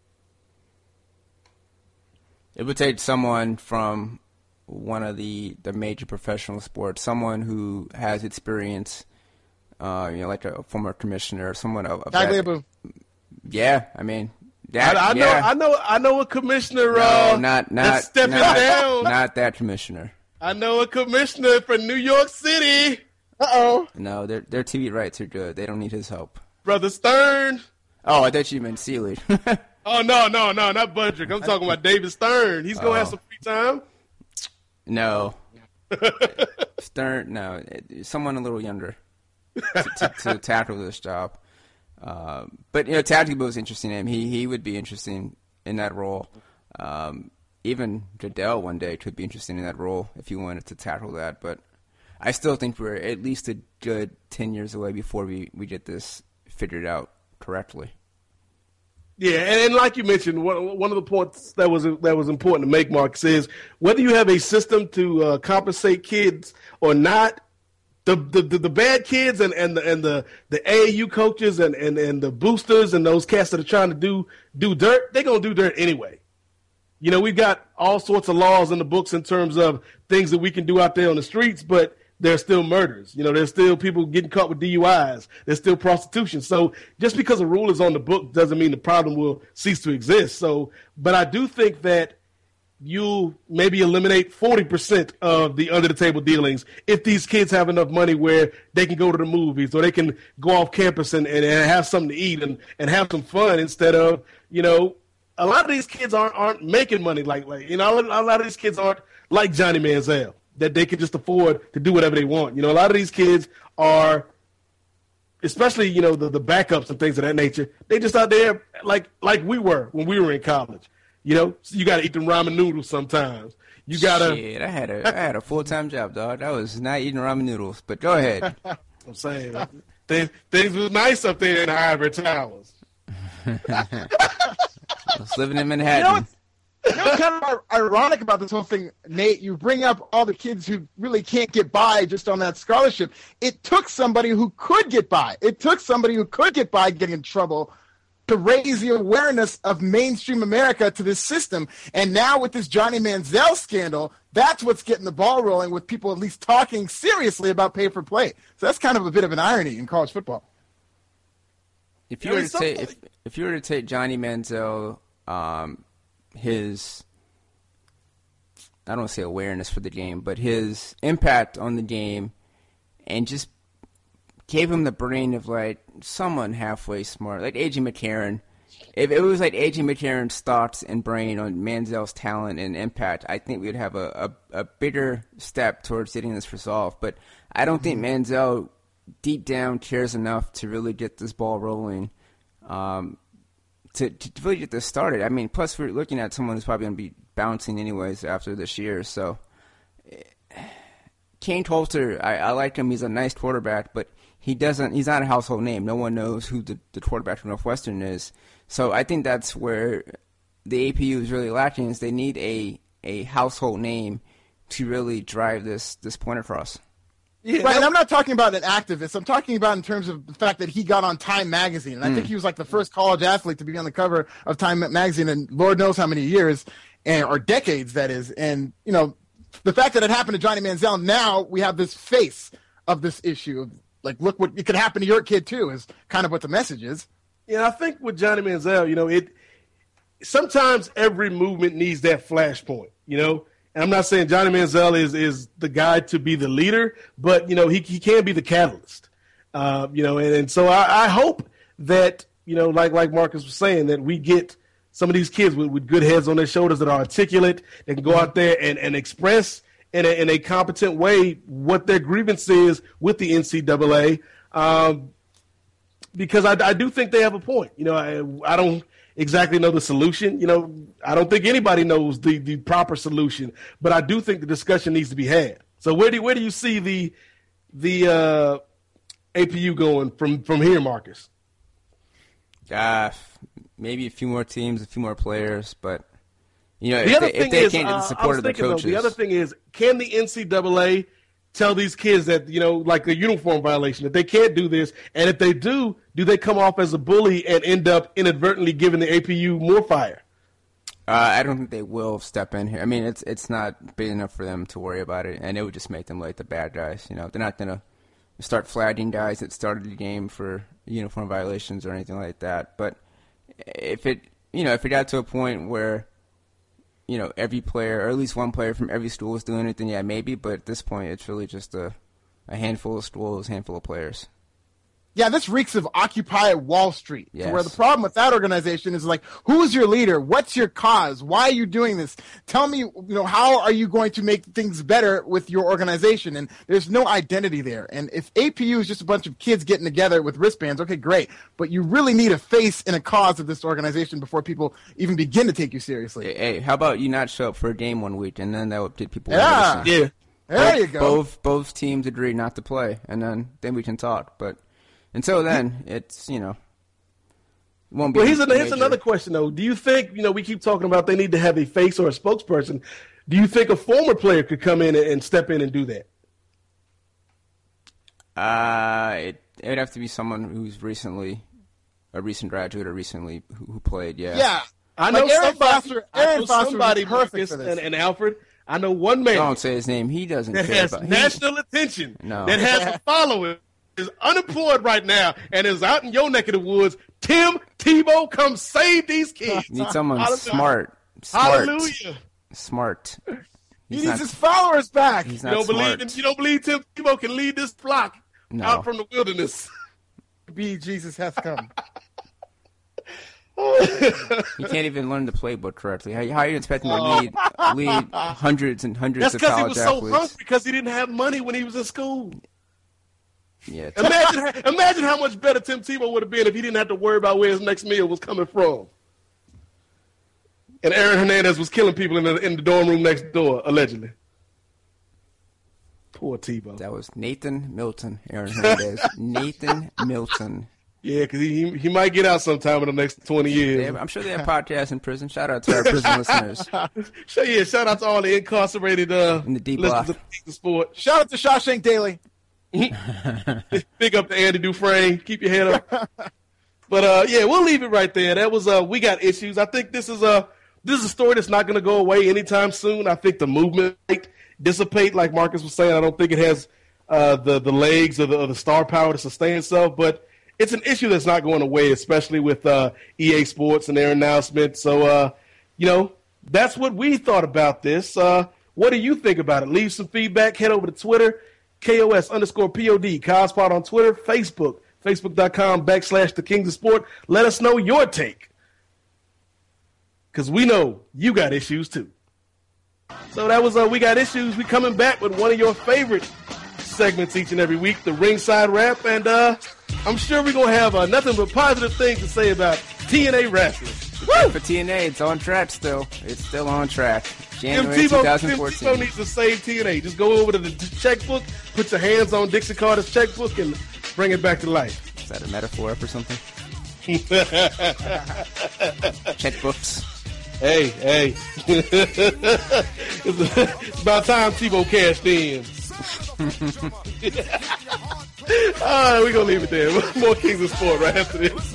It would take someone from one of the major professional sports, someone who has experience, like a former commissioner or someone of that. Yeah, I mean,
I know a commissioner.
Not
stepping down.
Not that commissioner.
I know a commissioner for New York City. Uh-oh.
No, their TV rights are good. They don't need his help.
Brother Stern.
Oh, I thought you meant Sealy.
Oh, no, not Budrick. I'm talking about David Stern. He's going to have some free time.
No. Stern, no. Someone a little younger to tackle this job. But, Tactical was interesting to him. He would be interesting in that role. Even Goodell one day could be interesting in that role if he wanted to tackle that. But I still think we're at least a good 10 years away before we get this figured out correctly.
Yeah, and like you mentioned, one of the points that was important to make, Marcus, is whether you have a system to compensate kids or not, the bad kids and the AAU coaches and the boosters and those cats that are trying to do dirt, they're gonna do dirt anyway. You know, we've got all sorts of laws in the books in terms of things that we can do out there on the streets, but there's still murders. You know, there's still people getting caught with DUIs. There's still prostitution. So just because a rule is on the book doesn't mean the problem will cease to exist. So, but I do think that you maybe eliminate 40% of the under-the-table dealings if these kids have enough money where they can go to the movies or they can go off campus and have something to eat and have some fun instead of, you know, a lot of these kids aren't making money like you know, a lot of these kids aren't like Johnny Manziel, that they can just afford to do whatever they want. You know, a lot of these kids are, especially, you know, the backups and things of that nature, they just out there like we were when we were in college. You know, so you got to eat them ramen noodles sometimes. You got to.
Shit, I had a full-time job, dog. I was not eating ramen noodles, but go ahead.
I'm saying, things was nice up there in the Ivory Towers.
I was living in Manhattan.
You know what's kind of ironic about this whole thing, Nate? You bring up all the kids who really can't get by just on that scholarship. It took somebody who could get by. It took somebody who could get by getting in trouble to raise the awareness of mainstream America to this system. And now with this Johnny Manziel scandal, that's what's getting the ball rolling with people at least talking seriously about pay-for-play. So that's kind of a bit of an irony in college football.
If you were to take Johnny Manziel, his, I don't want to say awareness for the game, but his impact on the game, and just gave him the brain of like someone halfway smart, like A.J. McCarron. If it was like A.J. McCarron's thoughts and brain on Manziel's talent and impact, I think we'd have a bigger step towards getting this resolved. But I don't think Manziel deep down cares enough to really get this ball rolling, to really get this started. I mean, plus we're looking at someone who's probably going to be bouncing anyways after this year. So Kane Tolter, I like him. He's a nice quarterback, but he's not a household name. No one knows who the quarterback from Northwestern is. So I think that's where the APU is really lacking, is they need a household name to really drive this point across.
Yeah, right, and I'm not talking about an activist. I'm talking about in terms of the fact that he got on Time Magazine. And I think he was like the first college athlete to be on the cover of Time Magazine in Lord knows how many years, or decades, that is. And, you know, the fact that it happened to Johnny Manziel, now we have this face of this issue. Like, look what it could happen to your kid, too, is kind of what the message is.
Yeah, I think with Johnny Manziel, you know, sometimes every movement needs that flashpoint, you know. And I'm not saying Johnny Manziel is the guy to be the leader, but, you know, he can be the catalyst. You know, and so I hope that, you know, like Marcus was saying, that we get some of these kids with good heads on their shoulders that are articulate, that can go out there and express in a competent way what their grievance is with the NCAA. Because I do think they have a point. You know, I don't exactly know the solution. You know, I don't think anybody knows the proper solution, but I do think the discussion needs to be had. So where do you see the APU going from here, Marcus?
Maybe a few more teams, a few more players, but you know,
if
they can't get the support of the coaches.
The other thing is, can the NCAA tell these kids that, you know, like a uniform violation, that they can't do this, and if they do they come off as a bully and end up inadvertently giving the APU more fire?
I don't think they will step in here. I mean, it's not big enough for them to worry about it, and it would just make them like the bad guys. You know, they're not gonna start flagging guys that started the game for uniform violations or anything like that. But if it got to a point where, you know, every player, or at least one player from every school is doing it, then yeah, maybe. But at this point, it's really just a handful of schools, handful of players.
Yeah, this reeks of Occupy Wall Street.
Yes.
To where the problem with that organization is like, who's your leader? What's your cause? Why are you doing this? Tell me, you know, how are you going to make things better with your organization? And there's no identity there. And if APU is just a bunch of kids getting together with wristbands, okay, great. But you really need a face and a cause of this organization before people even begin to take you seriously.
Hey, how about you not show up for a game one week, and then that would get people.
Yeah. There you go.
Both teams agree not to play, and then we can talk. But until then, it's, you know, Won't be.
Well, here's another question though. Do you think we keep talking about they need to have a face or a spokesperson? Do you think a former player could come in and step in and do that?
It would have to be someone who's a recent graduate or recently who played. Yeah.
Yeah.
I know
Aaron Foster
somebody,
would be perfect
Marcus
for this.
and Alfred. I know one man.
Don't say his name. He doesn't
that
care
has
about
national attention.
No.
That has a following. Is unemployed right now and is out in your neck of the woods. Tim Tebow, come save these kids.
Need someone smart.
Hallelujah.
Smart.
He needs his followers back.
He's
You
not
don't
smart.
believe? You don't believe Tim Tebow can lead this flock out from the wilderness?
Be Jesus has come.
He can't even learn the playbook correctly. How are you expecting to lead hundreds and hundreds
That's
of
because he
college
was so
athletes?
hungry because he didn't have money when he was in school.
Yeah.
Imagine how much better Tim Tebow would have been if he didn't have to worry about where his next meal was coming from. And Aaron Hernandez was killing people in the dorm room next door, allegedly. Poor Tebow.
That was Nathan Milton, Aaron Hernandez. Nathan Milton.
Yeah, because he might get out sometime in the next 20 years.
I'm sure they have podcasts in prison. Shout out to our prison listeners.
Shout out to all the incarcerated
in the D block.
listeners of the sport.
Shout out to Shawshank Daily.
Big up to Andy Dufresne. Keep your head up. But yeah, we'll leave it right there. That was we got issues. I think this is a story that's not going to go away anytime soon. I think the movement might dissipate, like Marcus was saying. I don't think it has the legs or the star power to sustain itself. But it's an issue that's not going away, especially with EA Sports and their announcement. So that's what we thought about this. What do you think about it? Leave some feedback. Head over to Twitter. KOS_POD, Cospod on Twitter, Facebook, Facebook.com/The Kings of Sport. Let us know your take. Because we know you got issues too. So that was We Got Issues. We coming back with one of your favorite segments each and every week, the Ringside Rap. And I'm sure we're going to have nothing but positive things to say about TNA wrestling.
For TNA, it's on track still. It's still on track. January 2014.
Tim Tebow needs to save TNA. Just go over to the checkbook, put your hands on Dixie Carter's checkbook, and bring it back to life.
Is that a metaphor for something? Checkbooks.
Hey. It's about time Tebow cashed in. All right, we're going to leave it there. More Kings of Sport right after this.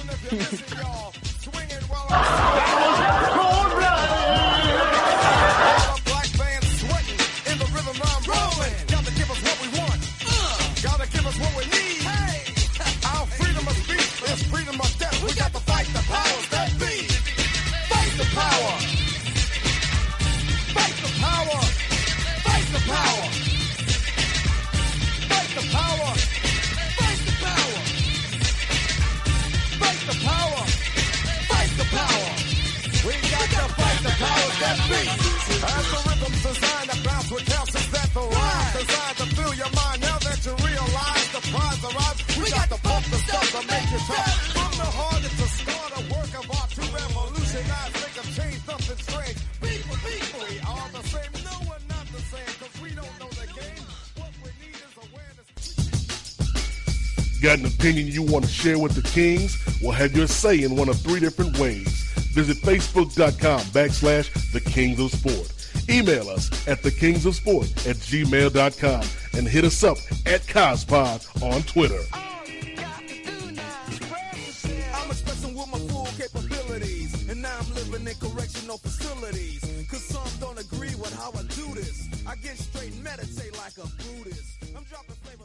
Got an opinion you want to share with the Kings? Well, have your say in one of 3 different ways. Visit Facebook.com/The Kings of Sport. Email us at thekingsofsport@gmail.com and hit us up at Cospod on Twitter.
I'm expressing with my full capabilities, and now I'm living in correctional facilities. Cause some don't agree with how I do this. I get straight and meditate like a Buddhist. I'm dropping flavor.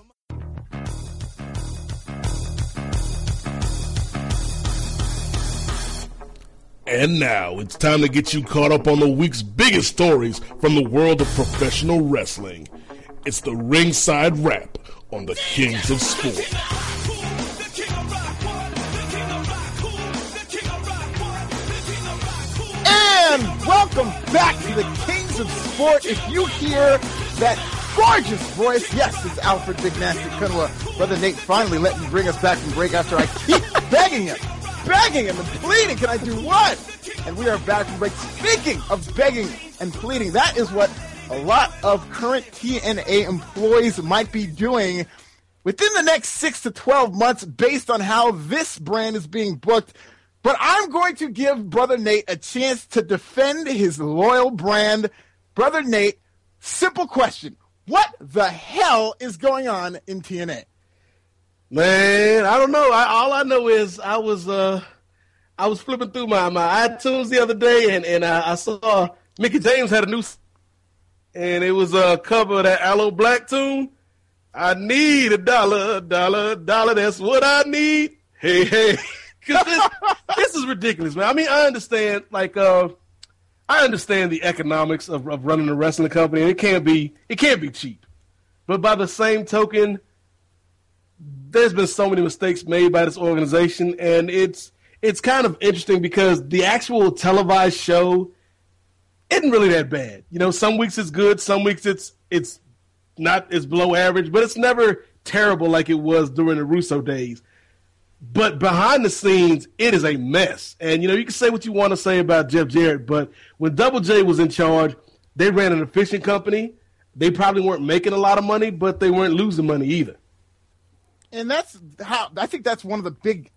And now it's time to get you caught up on the week's biggest stories from the world of professional wrestling. It's the Ringside Rap on the Kings of Sport.
And welcome back to the Kings of Sport. If you hear that gorgeous voice, yes, it's Alfred Big Nasty Kunwa. Brother Nate finally let me bring us back from break after I keep begging him and pleading. Can I do what? And we are back from break. Speaking of begging and pleading, that is what a lot of current TNA employees might be doing within the next 6 to 12 months based on how this brand is being booked. But I'm going to give Brother Nate a chance to defend his loyal brand. Brother Nate, simple question. What the hell is going on in TNA?
Man, I don't know. All I know is I was flipping through my iTunes the other day, and I saw Mickey James had a new, and it was a cover of that Aloe Black tune. I need $1, $1. That's what I need. Hey. Because this is ridiculous, man. I mean, I understand, I understand the economics of running a wrestling company, and it can't be cheap. But by the same token, there's been so many mistakes made by this organization, and it's kind of interesting because the actual televised show isn't really that bad. You know, some weeks it's good, some weeks it's not, it's below average, but it's never terrible like it was during the Russo days. But behind the scenes, it is a mess. And, you know, you can say what you want to say about Jeff Jarrett, but when Double J was in charge, they ran an efficient company. They probably weren't making a lot of money, but they weren't losing money either.
And I think that's one of the big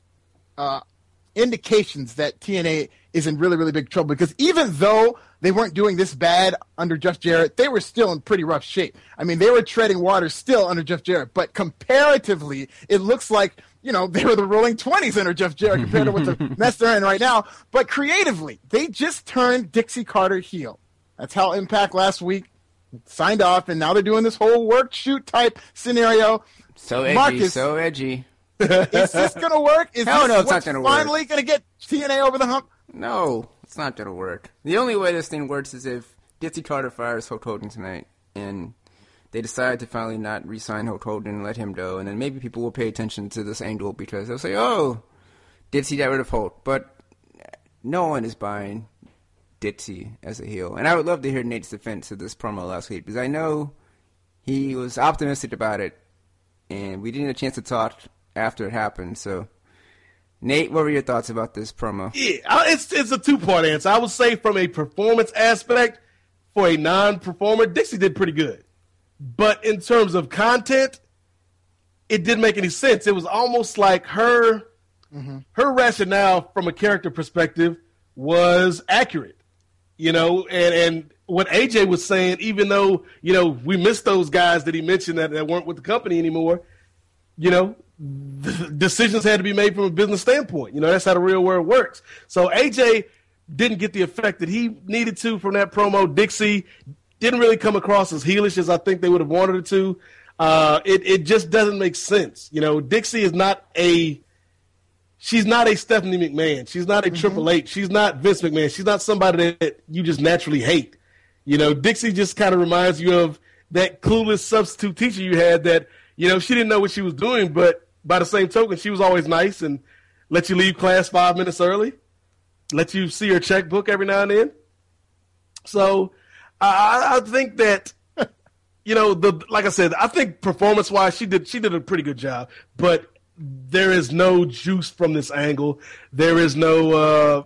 indications that TNA is in really, really big trouble, because even though they weren't doing this bad under Jeff Jarrett, they were still in pretty rough shape. I mean, they were treading water still under Jeff Jarrett, but comparatively, it looks like, you know, they were the rolling 20s under Jeff Jarrett compared to what the mess they're in right now. But creatively, they just turned Dixie Carter heel. That's how Impact last week signed off, and now they're doing this whole work shoot type scenario.
So edgy,
Marcus,
so edgy.
Is this going to work? Is
Hell
this
no, it's not
what's
gonna work.
finally going to get TNA over the hump?
No, it's not going to work. The only way this thing works is if Dixie Carter fires Hulk Hogan tonight, and they decide to finally not re-sign Hulk Hogan and let him go, and then maybe people will pay attention to this angle because they'll say, oh, Dixie got rid of Hulk. But no one is buying Dixie as a heel. And I would love to hear Nate's defense of this promo last week, because I know he was optimistic about it, and we didn't get a chance to talk after it happened. So, Nate, what were your thoughts about this promo?
Yeah, it's a two-part answer. I would say from a performance aspect, for a non-performer, Dixie did pretty good. But in terms of content, it didn't make any sense. It was almost like her rationale from a character perspective was accurate. You know, and what AJ was saying, even though, you know, we missed those guys that he mentioned that weren't with the company anymore, you know, decisions had to be made from a business standpoint. You know, that's how the real world works. So AJ didn't get the effect that he needed to from that promo. Dixie didn't really come across as heelish as I think they would have wanted it to. It just doesn't make sense. You know, Dixie is she's not a Stephanie McMahon. She's not a Triple H. She's not Vince McMahon. She's not somebody that you just naturally hate. You know, Dixie just kind of reminds you of that clueless substitute teacher you had that, you know, she didn't know what she was doing, but by the same token, she was always nice and let you leave class 5 minutes early, let you see her checkbook every now and then. So I think that, you know, like I said, I think performance-wise, she did a pretty good job, but there is no juice from this angle. There is no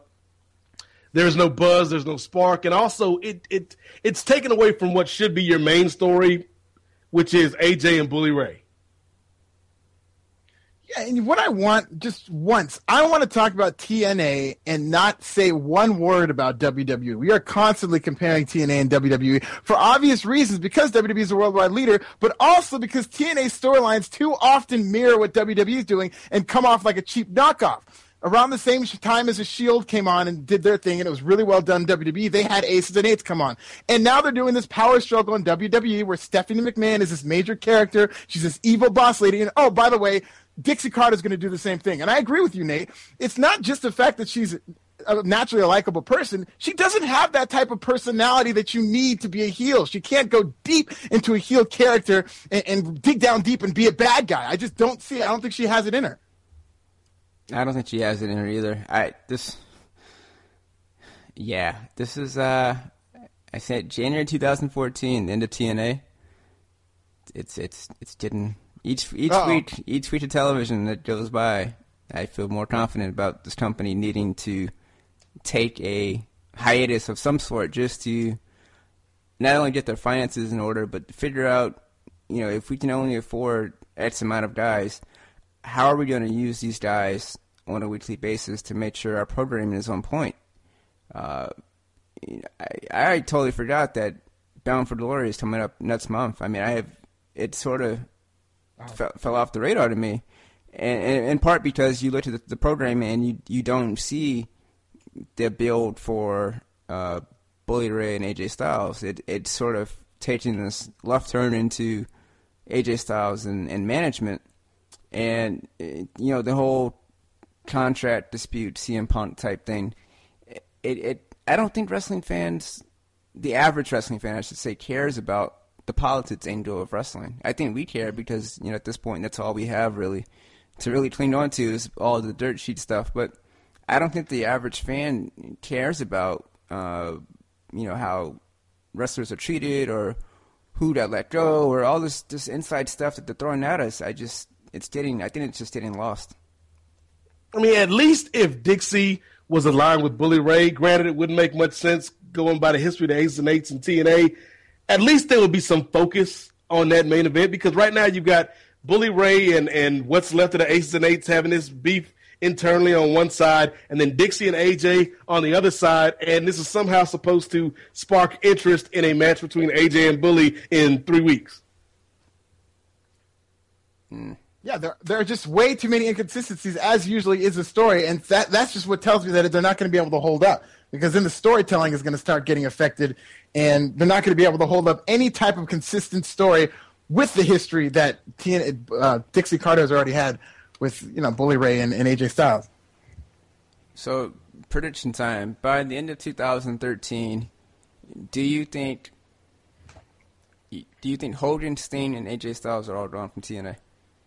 buzz. There's no spark, and also it's taken away from what should be your main story, which is AJ and Bully Ray.
Yeah, and what I want, just once, I want to talk about TNA and not say one word about WWE. We are constantly comparing TNA and WWE for obvious reasons, because WWE is a worldwide leader, but also because TNA storylines too often mirror what WWE is doing and come off like a cheap knockoff. Around the same time as the Shield came on and did their thing, and it was really well done, WWE, they had Aces and Eights come on. And now they're doing this power struggle in WWE where Stephanie McMahon is this major character. She's this evil boss lady. And, oh, by the way, Dixie Carter's going to do the same thing. And I agree with you, Nate. It's not just the fact that she's naturally a likable person. She doesn't have that type of personality that you need to be a heel. She can't go deep into a heel character and dig down deep and be a bad guy. I just don't see it. I don't think she has it in her.
I don't think she has it in her either. This is I said January 2014, the end of TNA. It's getting each week of television that goes by, I feel more confident about this company needing to take a hiatus of some sort just to not only get their finances in order, but figure out, you know, if we can only afford X amount of guys, how are we going to use these guys on a weekly basis to make sure our programming is on point. I totally forgot that Bound for Glory is coming up next month. I mean, it sort of fell off the radar to me, and in part because you look at the programming and you don't see the build for Bully Ray and AJ Styles. It's sort of taking this left turn into AJ Styles and management, and the whole contract dispute, CM Punk type thing. I don't think wrestling fans, the average wrestling fan, I should say, cares about the politics angle of wrestling. I think we care because, at this point, that's all we have really to really cling on to is all the dirt sheet stuff. But I don't think the average fan cares about, how wrestlers are treated or who got let go or all this inside stuff that they're throwing at us. I think it's just getting lost.
I mean, at least if Dixie was aligned with Bully Ray, granted it wouldn't make much sense going by the history of the Aces and Eights and TNA, at least there would be some focus on that main event because right now you've got Bully Ray and what's left of the Aces and Eights having this beef internally on one side and then Dixie and AJ on the other side, and this is somehow supposed to spark interest in a match between AJ and Bully in 3 weeks.
Yeah, there are just way too many inconsistencies, as usually is the story, and that's just what tells me that they're not going to be able to hold up, because then the storytelling is going to start getting affected, and they're not going to be able to hold up any type of consistent story with the history that Dixie Carter's already had with Bully Ray and AJ Styles.
So, prediction time. By the end of 2013, do you think Hogan, Sting, and AJ Styles are all gone from TNA?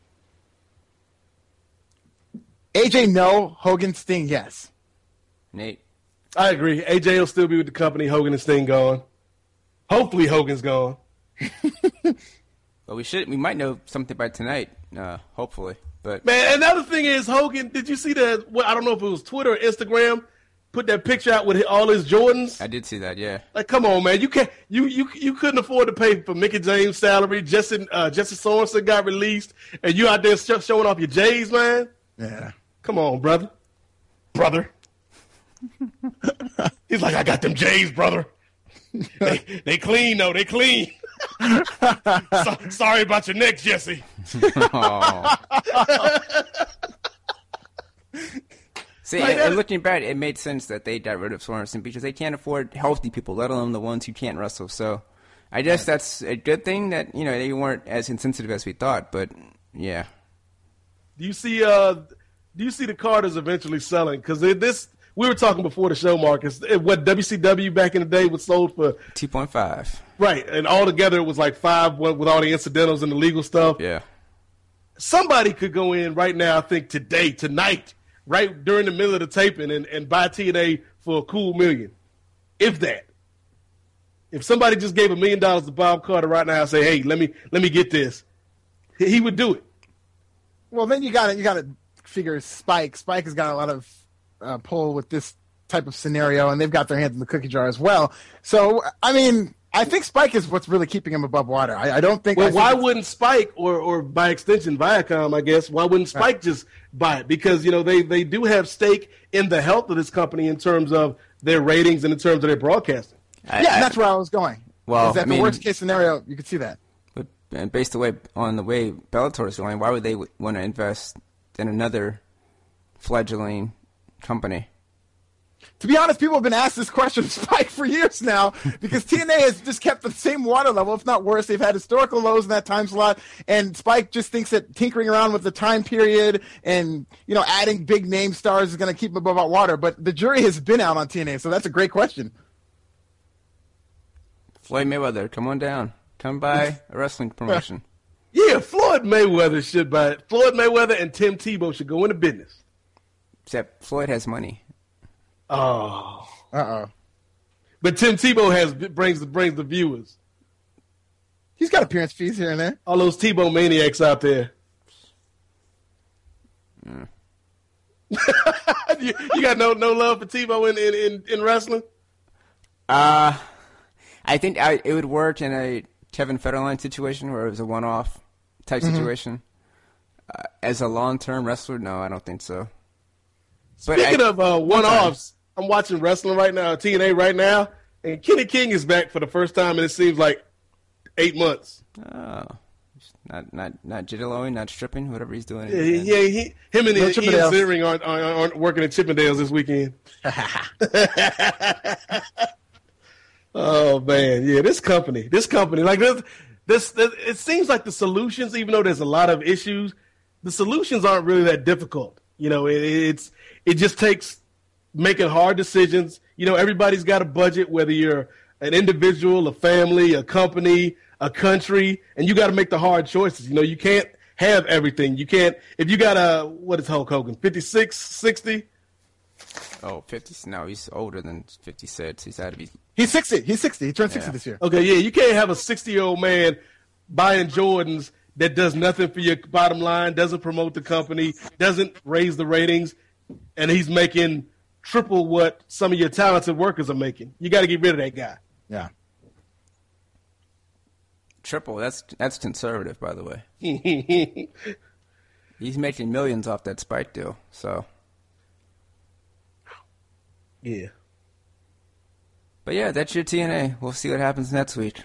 AJ, no. Hogan, Sting, yes.
Nate?
I agree. AJ will still be with the company. Hogan and Sting gone. Hopefully Hogan's gone.
Well, we might know something by tonight, hopefully. But
man, another thing is Hogan, did you see that? I don't know if it was Twitter or Instagram, put that picture out with all his Jordans?
I did see that, yeah.
Like, come on, man. You couldn't afford to pay for Mickey James' salary. Jesse Sorensen got released, and you out there showing off your J's, man?
Yeah.
Come on, brother. He's like, I got them J's, brother. They clean, though. They clean. Sorry about your neck, Jesse.
See, and looking back, it made sense that they got rid of Sorensen because they can't afford healthy people, let alone the ones who can't wrestle. So I guess that's a good thing that, they weren't as insensitive as we thought, but yeah.
Do you see the Carters eventually selling? Because we were talking before the show, Marcus. What WCW back in the day was sold for
2.5.
Right, and altogether it was like 5 with all the incidentals and the legal stuff.
Yeah.
Somebody could go in right now, I think tonight, right during the middle of the taping, and buy TNA for a cool $1 million, if that. If somebody just gave $1 million to Bob Carter right now and say, "Hey, let me get this," he would do it.
Well, then you got to figure Spike. Spike has got a lot of pull with this type of scenario, and they've got their hands in the cookie jar as well. So, I mean, I think Spike is what's really keeping him above water. I don't think.
Well, why wouldn't Spike or by extension Viacom, I guess, why wouldn't Spike just buy it? Because they do have stake in the health of this company in terms of their ratings and in terms of their broadcasting.
That's where I was going.
Well,
is that the worst case scenario? You could see that.
But based on the way Bellator is going, why would they want to invest in another fledgling company?
To be honest, people have been asked this question of Spike for years now because TNA has just kept the same water level, if not worse. They've had historical lows in that time slot, and Spike just thinks that tinkering around with the time period and adding big name stars is going to keep them above water. But the jury has been out on TNA, so that's a great question.
Floyd Mayweather, come on down. Come by a wrestling promotion.
Yeah, Floyd Mayweather should buy it. Floyd Mayweather and Tim Tebow should go into business.
Except Floyd has money.
Oh.
Uh-oh.
But Tim Tebow brings the viewers.
He's got appearance fees here and there.
All those Tebow maniacs out there. Mm. you got no love for Tebow in wrestling?
I think it would work in a Kevin Federline situation where it was a one-off type situation. As a long-term wrestler, no, I don't think so.
Speaking of one-offs, I'm watching wrestling right now, TNA right now, and Kenny King is back for the first time, and it seems like 8 months.
Oh, not jiggling, not stripping, whatever he's doing.
Him and Ian Ziering aren't working at Chippendales this weekend. Oh man, yeah, this company, like this, it seems like the solutions, even though there's a lot of issues, the solutions aren't really that difficult. You know, it just takes making hard decisions. You know, everybody's got a budget, whether you're an individual, a family, a company, a country, and you got to make the hard choices. You know, you can't have everything. You can't, if you got what is Hulk Hogan, 56, 60?
Oh, 50. No, he's older than 56. He's had to be.
He's 60. He's 60. He turned 60 this year.
Okay, yeah, you can't have a 60-year-old man buying Jordans that does nothing for your bottom line, doesn't promote the company, doesn't raise the ratings, and he's making triple what some of your talented workers are making. You got to get rid of that guy.
Yeah.
Triple. That's conservative, by the way. He's making millions off that Spike deal. So.
Yeah.
But yeah, that's your TNA. We'll see what happens next week.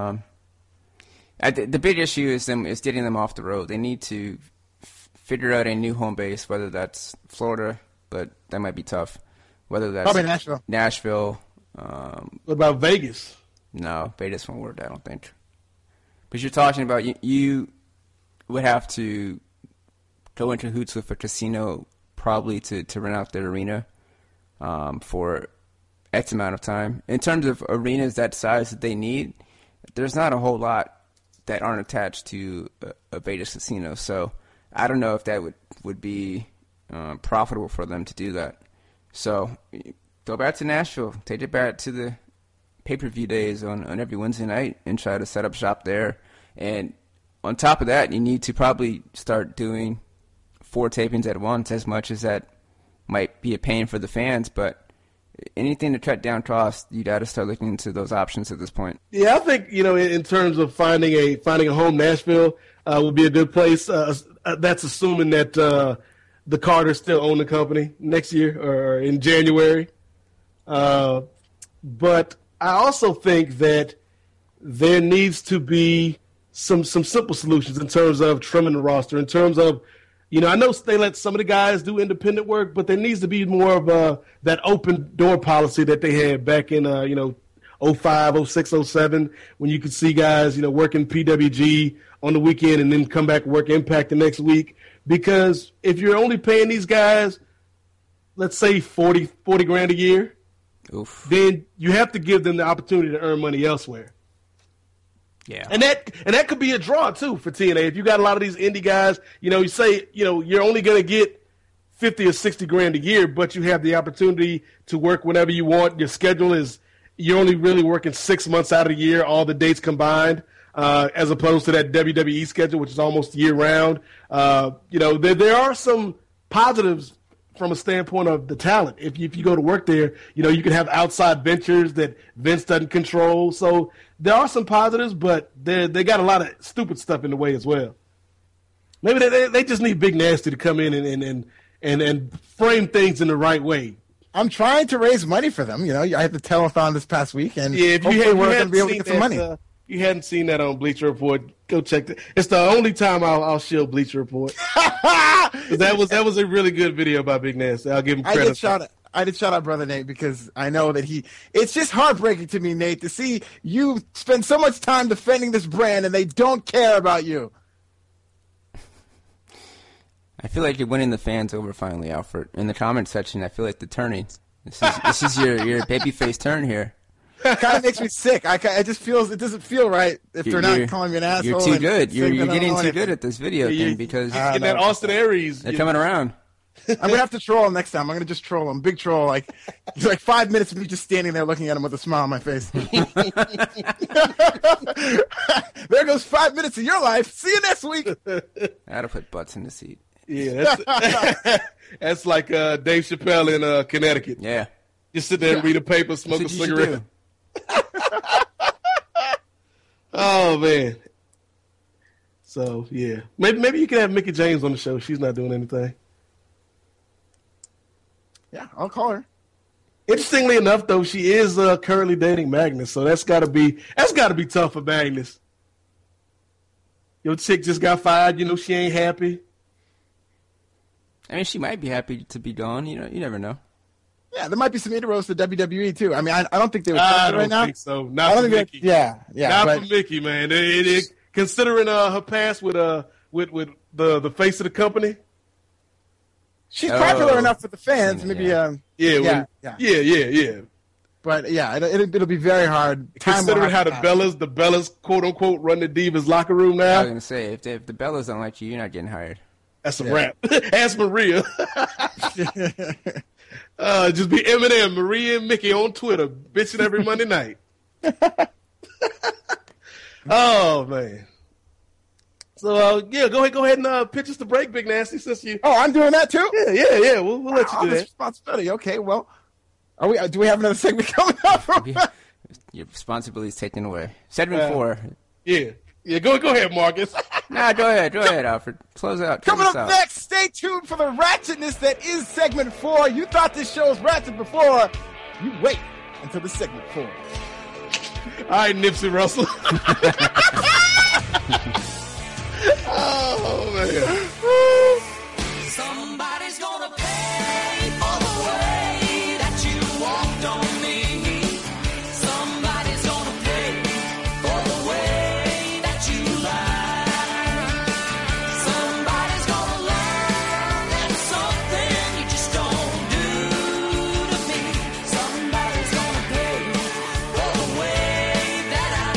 The big issue is getting them off the road. They need to figure out a new home base, whether that's Florida, but that might be tough. Whether that's
probably Nashville.
What about Vegas?
No, Vegas won't work, I don't think. But you're talking about you would have to go into hoots with a casino probably to rent out the arena for X amount of time. In terms of arenas that size that they need, there's not a whole lot that aren't attached to a Vegas casino. So I don't know if that would be profitable for them to do that. So go back to Nashville. Take it back to the pay-per-view days on every Wednesday night and try to set up shop there. And on top of that, you need to probably start doing 4 tapings at once, as much as that might be a pain for the fans. But anything to cut down costs, you got to start looking into those options at this point.
Yeah, I think, you know, in terms of finding a home, Nashville would be a good place. That's assuming that the Carters still own the company next year or in January. But I also think that there needs to be some simple solutions in terms of trimming the roster, in terms of, you know, I know they let some of the guys do independent work, but there needs to be more of that open door policy that they had back in, 05, 06, 07, when you could see guys, you know, working PWG on the weekend and then come back and work Impact the next week. Because if you're only paying these guys, let's say $40 grand a year,
oof,
then you have to give them the opportunity to earn money elsewhere.
Yeah.
And that could be a draw too for TNA. If you got a lot of these indie guys, you know, you say, you know, you're only going to get 50 or 60 grand a year, but you have the opportunity to work whenever you want. Your schedule is, you're only really working 6 months out of the year, all the dates combined, as opposed to that WWE schedule, which is almost year round. You know, there are some positives from a standpoint of the talent. If you go to work there, you know, you can have outside ventures that Vince doesn't control. So there are some positives, but they got a lot of stupid stuff in the way as well. Maybe they just need Big Nasty to come in and frame things in the right way.
I'm trying to raise money for them. You know, I had the telethon this past week, and
yeah, if
hopefully we're going to be able to get some money.
You hadn't seen that on Bleacher Report, go check it. It's the only time I'll shield Bleacher Report. that was a really good video by Big Nasty. I'll give him credit.
I did shout out Brother Nate because I know that it's just heartbreaking to me, Nate, to see you spend so much time defending this brand and they don't care about you.
I feel like you're winning the fans over finally, Alfred. In the comment section, I feel like the turning. This is your babyface turn here.
It kind of makes me sick. It doesn't feel right if they're not calling me an asshole.
You're too good. You're getting too good at this video thing because
you're getting that Austin Aries.
They're coming around.
I'm gonna have to troll him next time. I'm gonna just troll him, big troll. Like 5 minutes of me just standing there looking at him with a smile on my face. There goes 5 minutes of your life. See you next week.
I gotta put butts in the seat.
Yeah, that's like Dave Chappelle in Connecticut.
Yeah,
just sit there and read a paper, smoke a cigarette. Oh man. So yeah, maybe you can have Mickie James on the show. She's not doing anything.
Yeah, I'll call her.
Interestingly enough, though, she is currently dating Magnus, so that's got to be tough for Magnus. Your chick just got fired. You know she ain't happy.
I mean, she might be happy to be gone. You never know.
Yeah, there might be some inroads to WWE too. I mean, I don't think they would.
I don't
right now.
think so. Not for Mickey.
Not
for Mickey, man. Considering her past with the face of the company.
She's popular enough for the fans. Maybe.
Yeah.
But yeah, it'll be very hard.
Considering how the Bellas, quote unquote, run the Divas locker room now.
I was gonna say, if the Bellas don't like you, you're not getting hired.
That's a wrap. Ask Maria. Just be Eminem, Maria, and Mickey on Twitter, bitching every Monday night. Oh man. So go ahead and pitch us the break, Big Nasty. Since you.
Oh, I'm doing that too.
Yeah. We'll let you do that.
Responsibility. Okay. Well, do we have another segment coming up?
Your responsibility is taken away. Segment 4.
Yeah. Go ahead, Marcus.
Nah, go ahead, Alfred. Close out.
Coming up next, stay tuned for the ratchetness that is segment 4. You thought this show was ratchet before. You wait until the segment 4.
All right, Nipsey Russell. Oh, man.
Somebody's gonna pay for the way that you walked on me. Somebody's gonna pay for the way that you lied. Somebody's gonna learn that something you just don't do to me. Somebody's gonna pay for the way that I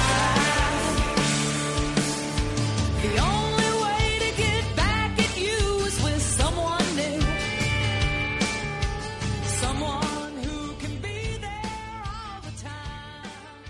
cried. The only way to get back at you is with someone new. Someone who can be there all the time.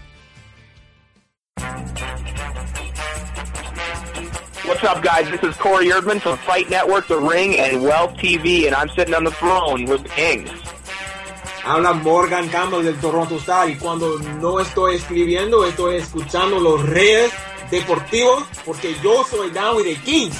What's up, guys? This is Corey Erdman from Fight Network, The Ring, and Wealth TV, and I'm sitting on the throne with the Kings.
Habla Morgan Campbell del Toronto Star, y cuando no estoy escribiendo, estoy escuchando los Reyes Deportivos, porque yo soy Down with the Kings.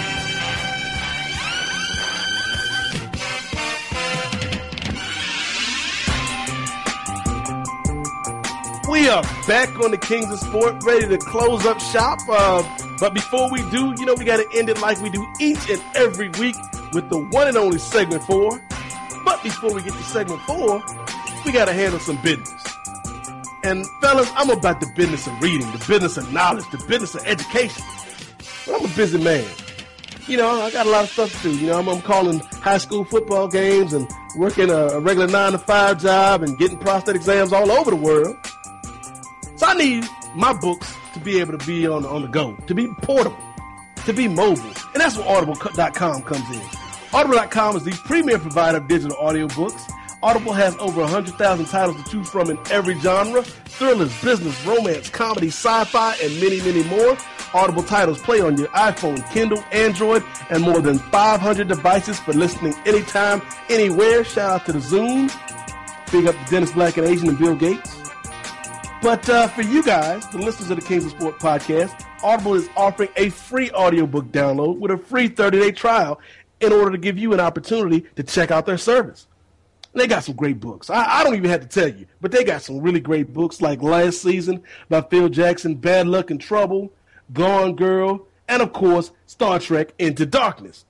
We are back on the Kings of Sport, ready to close up shop. But before we do, we got to end it like we do each and every week with the one and only segment 4. But before we get to segment 4, we got to handle some business. And fellas, I'm about the business of reading, the business of knowledge, the business of education. But I'm a busy man. I got a lot of stuff to do. I'm calling high school football games and working a regular 9-to-5 job and getting prostate exams all over the world. So I need my books to be able to be on the go, to be portable, to be mobile. And that's where Audible.com comes in. Audible.com is the premier provider of digital audiobooks. Audible has over 100,000 titles to choose from in every genre: thrillers, business, romance, comedy, sci-fi, and many, many more. Audible titles play on your iPhone, Kindle, Android, and more than 500 devices for listening anytime, anywhere. Shout out to the Zoom. Big up to Dennis Black and Asian and Bill Gates. But for you guys, the listeners of the Kings of Sport podcast, Audible is offering a free audiobook download with a free 30-day trial in order to give you an opportunity to check out their service. And they got some great books. I don't even have to tell you, but they got some really great books like Last Season by Phil Jackson, Bad Luck and Trouble, Gone Girl, and of course, Star Trek Into Darkness.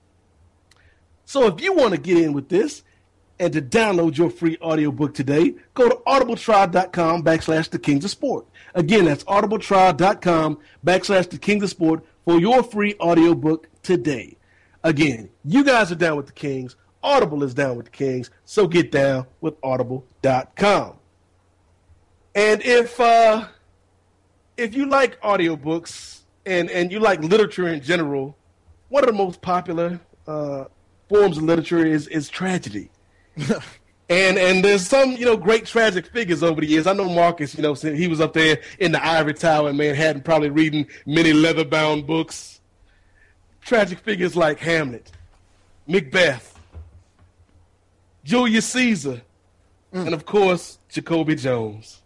So if you want to get in with this and to download your free audiobook today, go to audibletrial.com/the Kings of Sport. Again, that's audibletrial.com/the Kings of Sport for your free audiobook today. Again, you guys are down with the Kings. Audible is down with the Kings. So get down with audible.com. And if you like audiobooks and you like literature in general, one of the most popular forms of literature is tragedy. And there's some, great tragic figures over the years. I know Marcus, he was up there in the ivory tower in Manhattan probably reading many leather-bound books. Tragic figures like Hamlet, Macbeth, Julius Caesar, and of course, Jacoby Jones.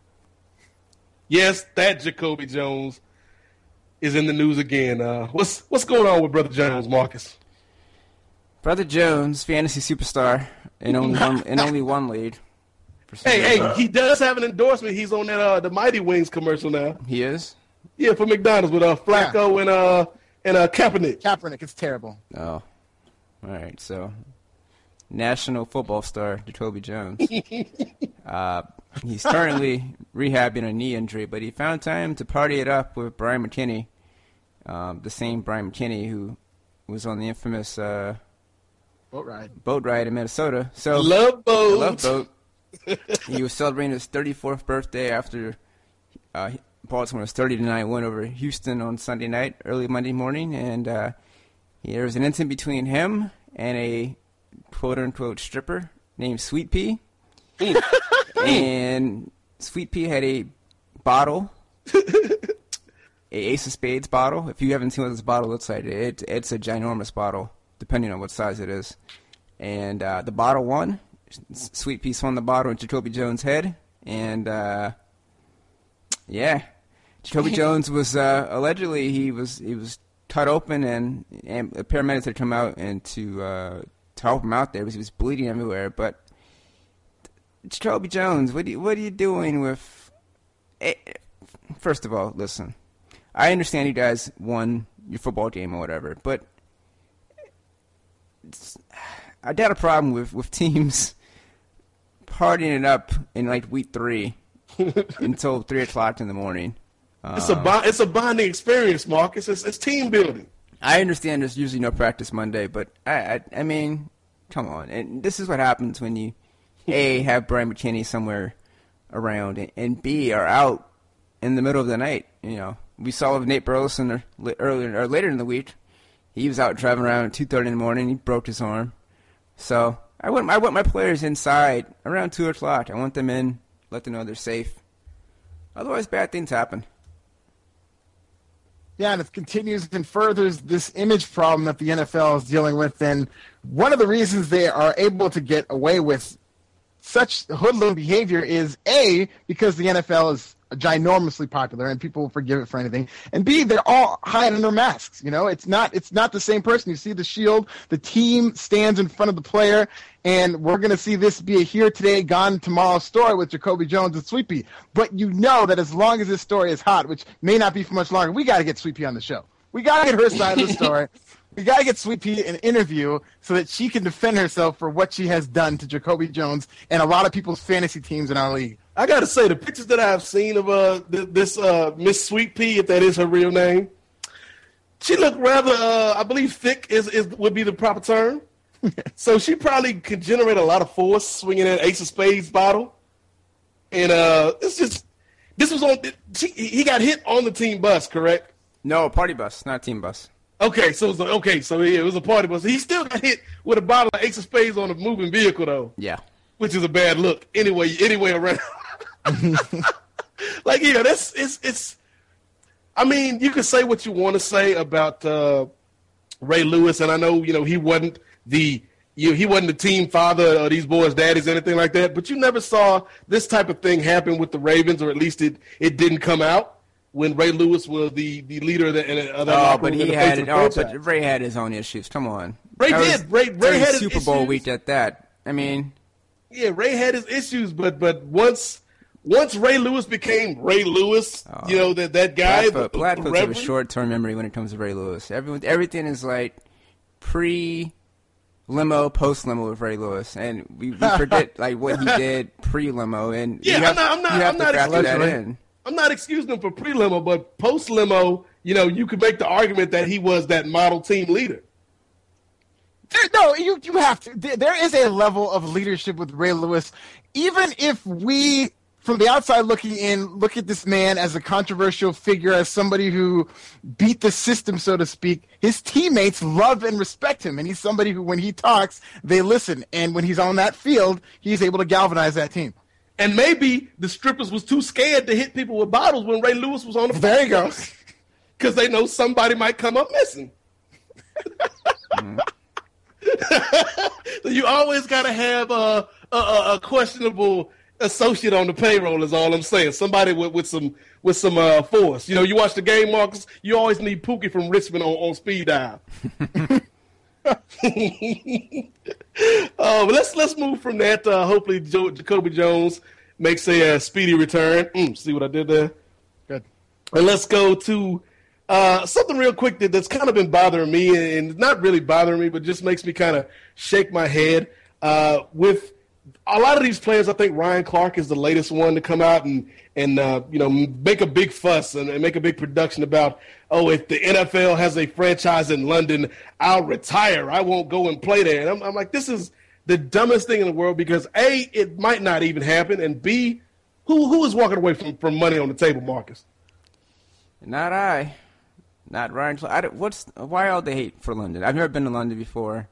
Yes, that Jacoby Jones is in the news again. What's going on with Brother Jones, Marcus?
Brother Jones, fantasy superstar, in only one lead.
Hey, he does have an endorsement. He's on that the Mighty Wings commercial now.
He is?
Yeah, for McDonald's with Flacco and Kaepernick.
Kaepernick, it's terrible.
Oh, all right. So, national football star Jacoby Jones. He's currently rehabbing a knee injury, but he found time to party it up with Brian McKinney, the same Brian McKinney who was on the infamous
boat ride
in Minnesota. So
Love Boat.
He was celebrating his 34th birthday after Baltimore's 30-9 win over Houston on Sunday night, early Monday morning, and there was an incident between him and a quote-unquote stripper named Sweet Pea. And Sweet Pea had a bottle, a Ace of Spades bottle. If you haven't seen what this bottle looks like, it's a ginormous bottle, depending on what size it is. And the bottle won. Sweet Pea swung the bottle in Jacoby Jones' head, and Jacoby Jones was allegedly he was cut open, and the paramedics had come out and to help him out there because he was bleeding everywhere. But Jacoby Jones, what are you doing with? First of all, listen, I understand you guys won your football game or whatever, but I got a problem with teams partying it up in like week 3 until 3 o'clock in the morning.
It's a bonding experience, Marcus. It's team building.
I understand there's usually no practice Monday, but I mean, come on. And this is what happens when you A, have Brian McKinney somewhere around, and B, are out in the middle of the night. You know, we saw with Nate Burleson later in the week. He was out driving around at 2:30 in the morning. He broke his arm. So I want my players inside around 2 o'clock. I want them in, let them know they're safe. Otherwise, bad things happen.
Yeah, and it continues and furthers this image problem that the NFL is dealing with. And one of the reasons they are able to get away with such hoodlum behavior is, A, because the NFL is ginormously popular and people will forgive it for anything, and B, they're all hiding under masks. You know, it's not the same person. You see the shield, the team stands in front of the player, and we're going to see this be a here today, gone tomorrow story with Jacoby Jones and Sweet Pea. But you know that as long as this story is hot, which may not be for much longer, we got to get Sweet Pea on the show. We got to get her side of the story. We got to get Sweet Pea an interview so that she can defend herself for what she has done to Jacoby Jones and a lot of people's fantasy teams in our league.
I got to say, the pictures that I've seen of this Miss Sweet Pea, if that is her real name, she looked rather, I believe, thick would be the proper term. So she probably could generate a lot of force swinging that Ace of Spades bottle. And he got hit on the team bus, correct?
No, party bus, not team bus.
Okay, so it was a party bus. He still got hit with a bottle of Ace of Spades on a moving vehicle, though.
Yeah.
Which is a bad look. Anyway around. Like, yeah, it's. I mean, you can say what you want to say about Ray Lewis, and I know he wasn't the team father or these boys' daddies, anything like that. But you never saw this type of thing happen with the Ravens, or at least it didn't come out when Ray Lewis was the leader of the locker room.
But Ray had his own issues. Come on,
Ray did. Ray had his
Super Bowl
issues.
week at that. I mean,
yeah, Ray had his issues, but once Ray Lewis became Ray Lewis, that guy.
Blackfoot's have a short-term memory when it comes to Ray Lewis. Everything is like pre-limo, post-limo with Ray Lewis, and we forget like what he did pre-limo, and
I'm not excusing him for pre-limo, but post-limo, you could make the argument that he was that model team leader.
No, you have to. There is a level of leadership with Ray Lewis, even if we, from the outside looking in, look at this man as a controversial figure, as somebody who beat the system, so to speak. His teammates love and respect him, and he's somebody who, when he talks, they listen. And when he's on that field, he's able to galvanize that team.
And maybe the strippers was too scared to hit people with bottles when Ray Lewis was on the field.
There you go.
Because they know somebody might come up missing. So you always got to have a questionable associate on the payroll is all I'm saying. Somebody with some force. You watch the game, Marcus, you always need Pookie from Richmond on speed dial. But let's move from that. Hopefully, Jacoby Jones makes a speedy return. See what I did there?
Good.
And let's go to something real quick that's kind of been bothering me, and not really bothering me, but just makes me kind of shake my head. With a lot of these players, I think Ryan Clark is the latest one to come out and make a big fuss and make a big production about, if the NFL has a franchise in London, I'll retire. I won't go and play there. And I'm like, this is the dumbest thing in the world because A, it might not even happen, and B, who is walking away from money on the table, Marcus?
Not I. Not Ryan Clark. Why all the hate for London? I've never been to London before.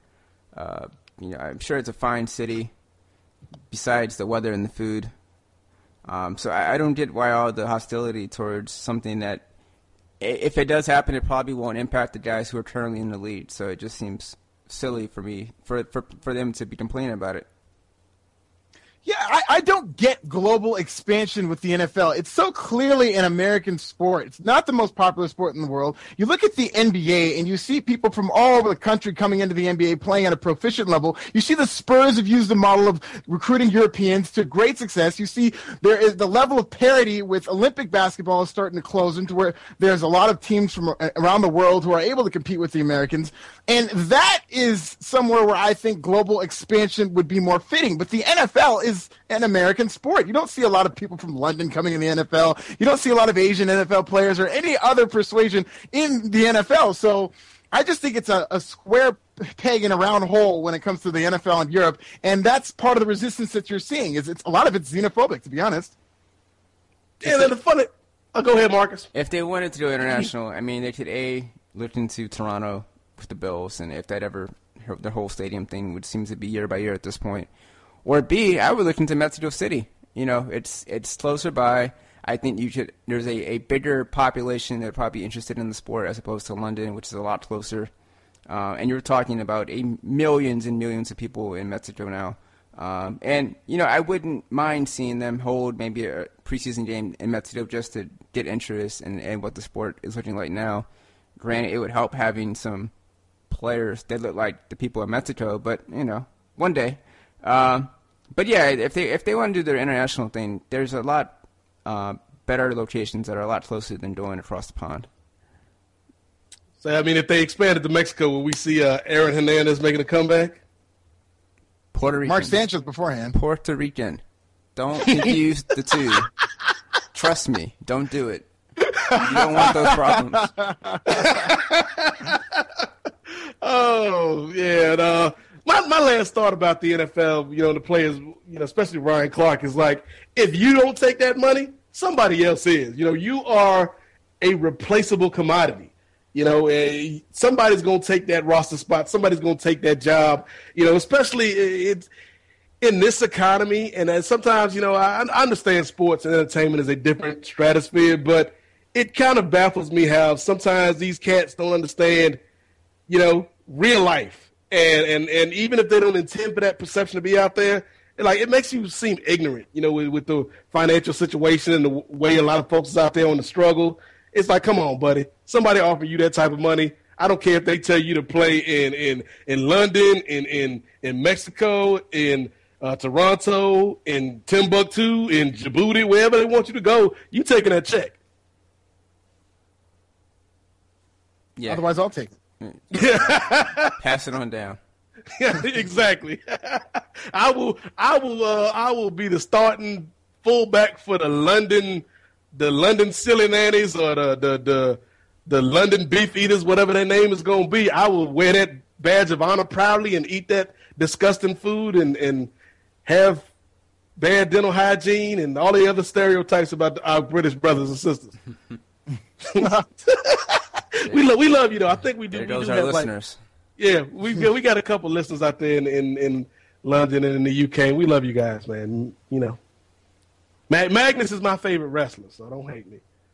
I'm sure it's a fine city. Besides the weather and the food, so I don't get why all the hostility towards something that, if it does happen, it probably won't impact the guys who are currently in the lead. So it just seems silly for me for them to be complaining about it.
Yeah, I don't get global expansion with the NFL. It's so clearly an American sport. It's not the most popular sport in the world. You look at the NBA, and you see people from all over the country coming into the NBA playing at a proficient level. You see the Spurs have used the model of recruiting Europeans to great success. You see there is the level of parity with Olympic basketball is starting to close into where there's a lot of teams from around the world who are able to compete with the Americans. And that is somewhere where I think global expansion would be more fitting. But the NFL is an American sport. You don't see a lot of people from London coming in the NFL. You don't see a lot of Asian NFL players or any other persuasion in the NFL. So I just think it's a square peg in a round hole when it comes to the NFL in Europe. And that's part of the resistance that you're seeing. Is a lot of it's xenophobic, to be honest.
Yeah, then the funny. Go ahead, Marcus.
If they wanted to go international, I mean, they could look into Toronto with the Bills, and if that ever, the whole stadium thing would seem to be year by year at this point. Or B, I would look into Mexico City. It's closer by. I think there's a bigger population that would probably be interested in the sport as opposed to London, which is a lot closer. And you're talking about millions and millions of people in Mexico now. And I wouldn't mind seeing them hold maybe a preseason game in Mexico just to get interest in what the sport is looking like now. Granted, it would help having some players that look like the people in Mexico, but one day. But yeah, if they want to do their international thing, there's a lot better locations that are a lot closer than going across the pond.
So I mean, if they expanded to Mexico, will we see Aaron Hernandez making a comeback?
Puerto Rican.
Mark Sanchez beforehand.
Puerto Rican. Don't confuse the two. Trust me, don't do it. You don't want those problems.
Oh yeah. My last thought about the NFL, the players, especially Ryan Clark, is like, if you don't take that money, somebody else is. You are a replaceable commodity. Somebody's going to take that roster spot. Somebody's going to take that job. Especially it's in this economy. And sometimes, I understand sports and entertainment is a different stratosphere, but it kind of baffles me how sometimes these cats don't understand, real life. And even if they don't intend for that perception to be out there, it makes you seem ignorant, with the financial situation and the way a lot of folks is out there on the struggle. It's like, come on, buddy. Somebody offer you that type of money. I don't care if they tell you to play in London, in Mexico, in Toronto, in Timbuktu, in Djibouti, wherever they want you to go. You taking that check.
Yeah. Otherwise, I'll take it.
Pass it on down.
Yeah, exactly. I will be the starting fullback for the London Silly Nannies or the London Beef Eaters, whatever their name is going to be. I will wear that badge of honor proudly and eat that disgusting food and have bad dental hygiene and all the other stereotypes about our British brothers and sisters. We love you though. I think we do.
There goes
we do
our
have,
listeners.
We got a couple listeners out there in London and in the UK. We love you guys, man. Magnus is my favorite wrestler, so don't hate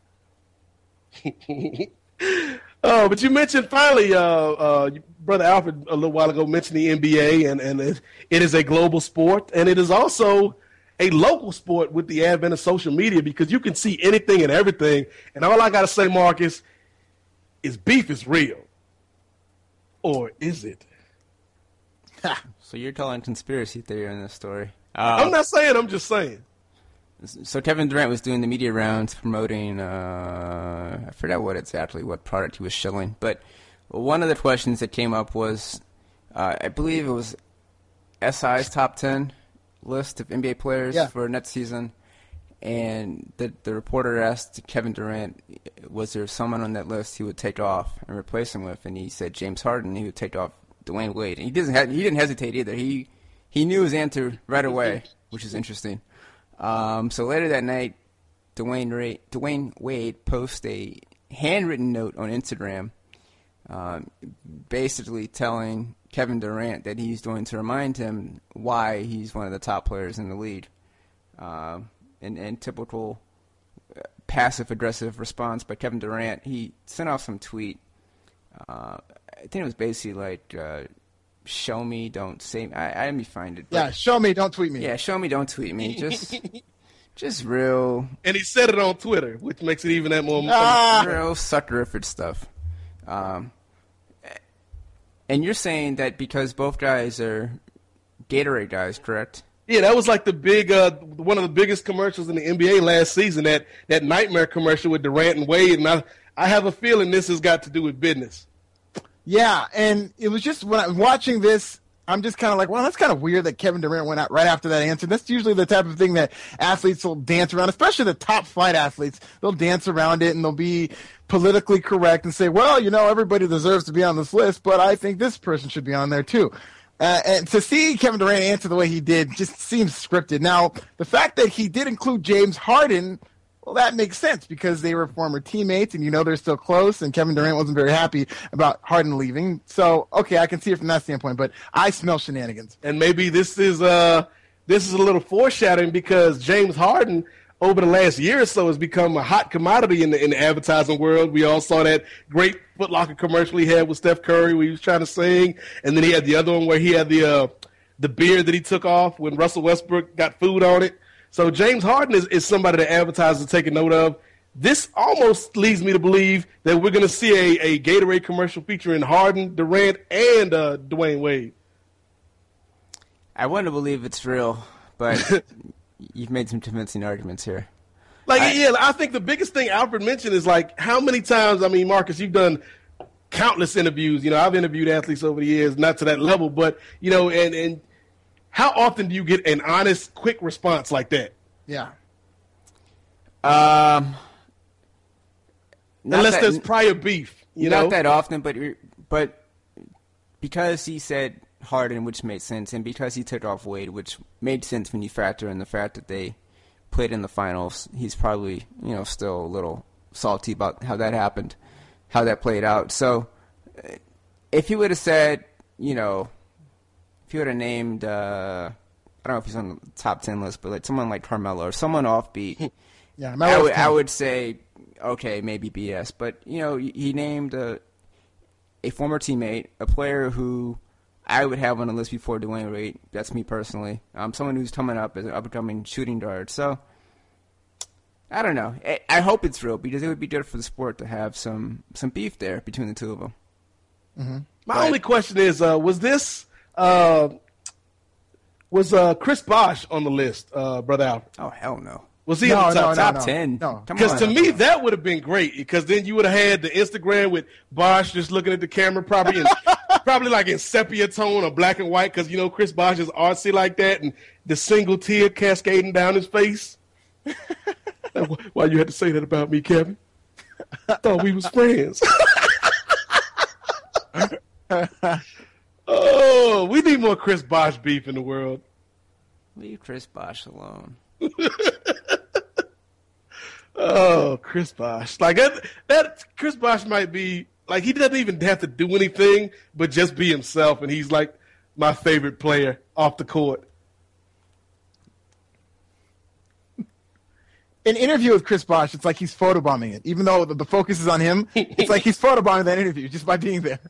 me. Oh, but you mentioned finally, Brother Alfred a little while ago mentioned the NBA, and it is a global sport, and it is also a local sport with the advent of social media because you can see anything and everything. And all I got to say, Marcus, is beef is real. Or is it?
So you're telling conspiracy theory in this story.
I'm not saying. I'm just saying.
So Kevin Durant was doing the media rounds promoting, I forgot what product he was shilling, but one of the questions that came up was, I believe it was SI's top 10 list of NBA players for next season, and the reporter asked Kevin Durant, was there someone on that list he would take off and replace him with, and he said James Harden. He would take off Dwayne Wade, and he didn't hesitate either. He knew his answer right away, which is interesting. So later that night, Dwayne Wade posted a handwritten note on Instagram, basically telling Kevin Durant that he's going to remind him why he's one of the top players in the league. In typical passive-aggressive response by Kevin Durant, he sent off some tweet. I think it was basically like, show me, don't say me. Let me find it.
Yeah, show me, don't tweet me.
Yeah, show me, don't tweet me. Just real.
And he said it on Twitter, which makes it even that more.
Real suckerific stuff. And you're saying that because both guys are Gatorade guys, correct?
Yeah, that was like the big, one of the biggest commercials in the NBA last season. That nightmare commercial with Durant and Wade, and I have a feeling this has got to do with business.
Yeah, and it was just when I'm watching this, I'm just kind of like, well, that's kind of weird that Kevin Durant went out right after that answer. That's usually the type of thing that athletes will dance around, especially the top flight athletes. They'll dance around it and they'll be politically correct and say, well, everybody deserves to be on this list, but I think this person should be on there too. And to see Kevin Durant answer the way he did just seems scripted. Now, the fact that he did include James Harden, well, that makes sense because they were former teammates and they're still close, and Kevin Durant wasn't very happy about Harden leaving. So, okay, I can see it from that standpoint, but I smell shenanigans.
And maybe this is a little foreshadowing because James Harden, over the last year or so, has become a hot commodity in the advertising world. We all saw that great Foot Locker commercial he had with Steph Curry where he was trying to sing, and then he had the other one where he had the beard that he took off when Russell Westbrook got food on it. So James Harden is somebody that advertisers are taking note of. This almost leads me to believe that we're going to see a Gatorade commercial featuring Harden, Durant, and Dwayne Wade.
I want to believe it's real, but you've made some convincing arguments here.
I think the biggest thing Alfred mentioned is how many times, Marcus, you've done countless interviews. I've interviewed athletes over the years, not to that level, but, and how often do you get an honest, quick response like that?
Yeah.
Unless there's prior beef,
Not that often, but because he said Harden, which made sense, and because he took off Wade, which made sense when you factor in the fact that they played in the finals, he's probably, still a little salty about how that happened, how that played out. So if he would have said, if you would have named, I don't know if he's on the top 10 list, but someone like Carmelo or someone offbeat,
yeah,
I would say, okay, maybe BS. But, he named a former teammate, a player who I would have on the list before Dwayne Wade. That's me personally. Someone who's coming up as an up-and-coming shooting guard. So, I don't know. I hope it's real because it would be good for the sport to have some beef there between the two of them.
Mm-hmm.
My only question is, was Chris Bosh on the list, Brother Alfred?
Oh, hell no.
Was he in the top
10?
No.
Because to me, that would have been great because then you would have had the Instagram with Bosh just looking at the camera probably like in sepia tone or black and white because, Chris Bosh is artsy like that and the single tear cascading down his face. Why you had to say that about me, Kevin? I thought we was friends. Oh, we need more Chris Bosh beef in the world.
Leave Chris Bosh alone.
Oh, Chris Bosh. That Chris Bosh might be, he doesn't even have to do anything but just be himself, and he's my favorite player off the court.
An interview with Chris Bosh, it's like he's photobombing it. Even though the focus is on him, it's like he's photobombing that interview just by being there.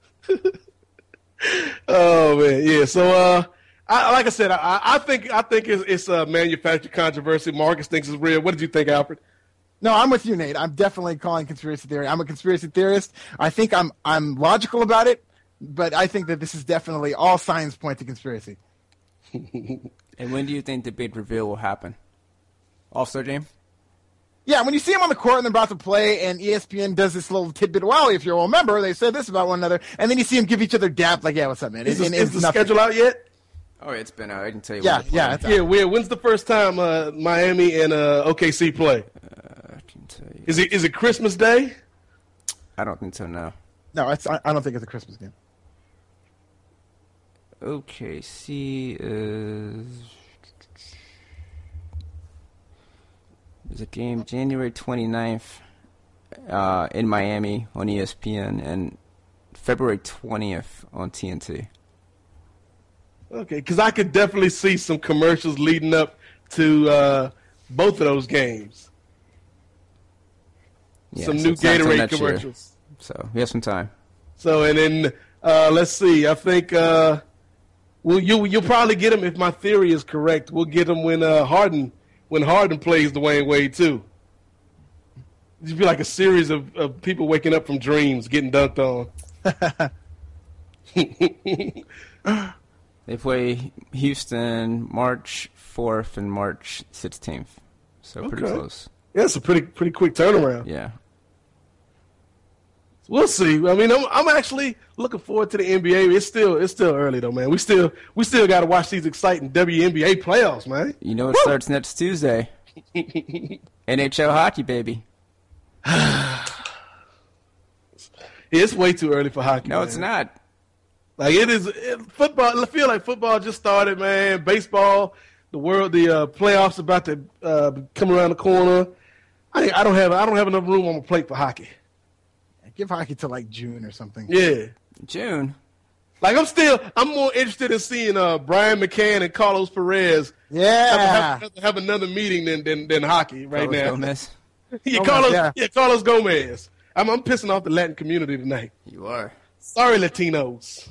Oh man, yeah. So, like I said, I think it's a manufactured controversy. Marcus thinks it's real. What did you think, Alfred?
No, I'm with you, Nate. I'm definitely calling conspiracy theory. I'm a conspiracy theorist. I think I'm logical about it. but I think that this is definitely all signs point to conspiracy.
And when do you think the big reveal will happen? All-Star game?
Yeah, when you see them on the court and they're about to play, and ESPN does this little tidbit, well, if you're a member, they said this about one another, and then you see them give each other dap, like, yeah, what's up, man?
Is the schedule out yet?
Oh, it's been out. I can tell you.
Yeah.
When's the first time Miami and OKC play?
I can tell you.
Is it Christmas Day?
I don't think so. No.
No, I don't think it's a Christmas game.
OKC is. There's a game January 29th in Miami on ESPN and February 20th on TNT.
Okay, because I could definitely see some commercials leading up to both of those games.
Yeah,
some
so
new
it's not until
Gatorade
next year.
commercials.
So we have some time.
So and then let's see. I think you'll probably get them if my theory is correct. We'll get them when Harden plays Dwayne Wade too. It'd be like a series of people waking up from dreams, getting dunked on.
They play Houston March 4th and March 16th. So pretty close.
Yeah, it's a pretty quick turnaround.
Yeah.
We'll see. I mean, I'm actually looking forward to the NBA. It's still early though, man. We still got to watch these exciting WNBA playoffs, man.
You know it starts next Tuesday. NHL hockey, baby.
It's way too early for hockey.
No,
man.
it's not.
Like football. I feel like football just started, man. Baseball, the playoffs about to come around the corner. I don't have enough room on my plate for hockey.
Give hockey to like June or something.
Yeah,
June.
Like I'm more interested in seeing Brian McCann and Carlos Perez.
Yeah,
have another meeting than hockey right
Carlos
now.
Gomez.
Carlos Gomez. I'm pissing off the Latin community tonight.
You are.
Sorry, Latinos.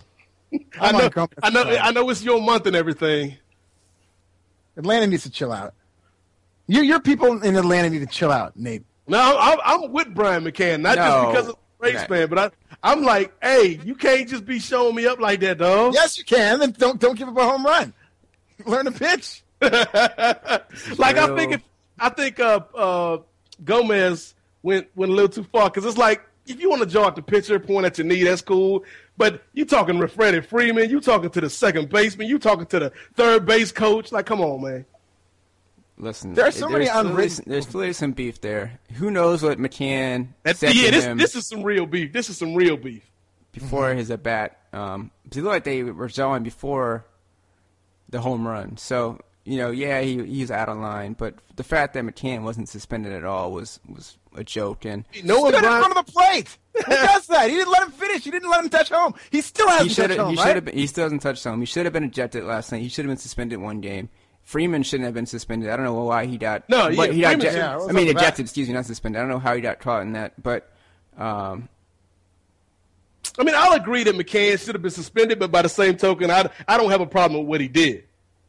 I know it's your month and everything.
Atlanta needs to chill out. Your people in Atlanta need to chill out, Nate.
No, I'm with Brian McCann, not just because of the race fan, but I'm like, hey, you can't just be showing me up like that, dog.
Yes, you can. Then don't give up a home run. Learn to pitch.
Like I think Gomez went a little too far because it's like if you want to jaw at the pitcher, point at your knee, that's cool. But you talking to Freddie Freeman, you talking to the second baseman, you talking to the third base coach. Like, come on, man.
Listen,
there's so many unwritten.
There's clearly some beef there. Who knows what McCann said to him?
This is some real beef. This is some real beef.
Before his at bat, it looked like they were jawing before the home run. So he's out of line. But the fact that McCann wasn't suspended at all was a joke. And
no one in front of the plate. Who does that? He didn't let him finish. He didn't let him touch home. He still hasn't touched home.
He still hasn't touched home. He should have been ejected last night. He should have been suspended one game. Freeman shouldn't have been suspended. I don't know why he got. Ejected. Excuse me, not suspended. I don't know how he got caught in that, but.
I mean, I'll agree that McCann should have been suspended, but by the same token, I don't have a problem with what he did.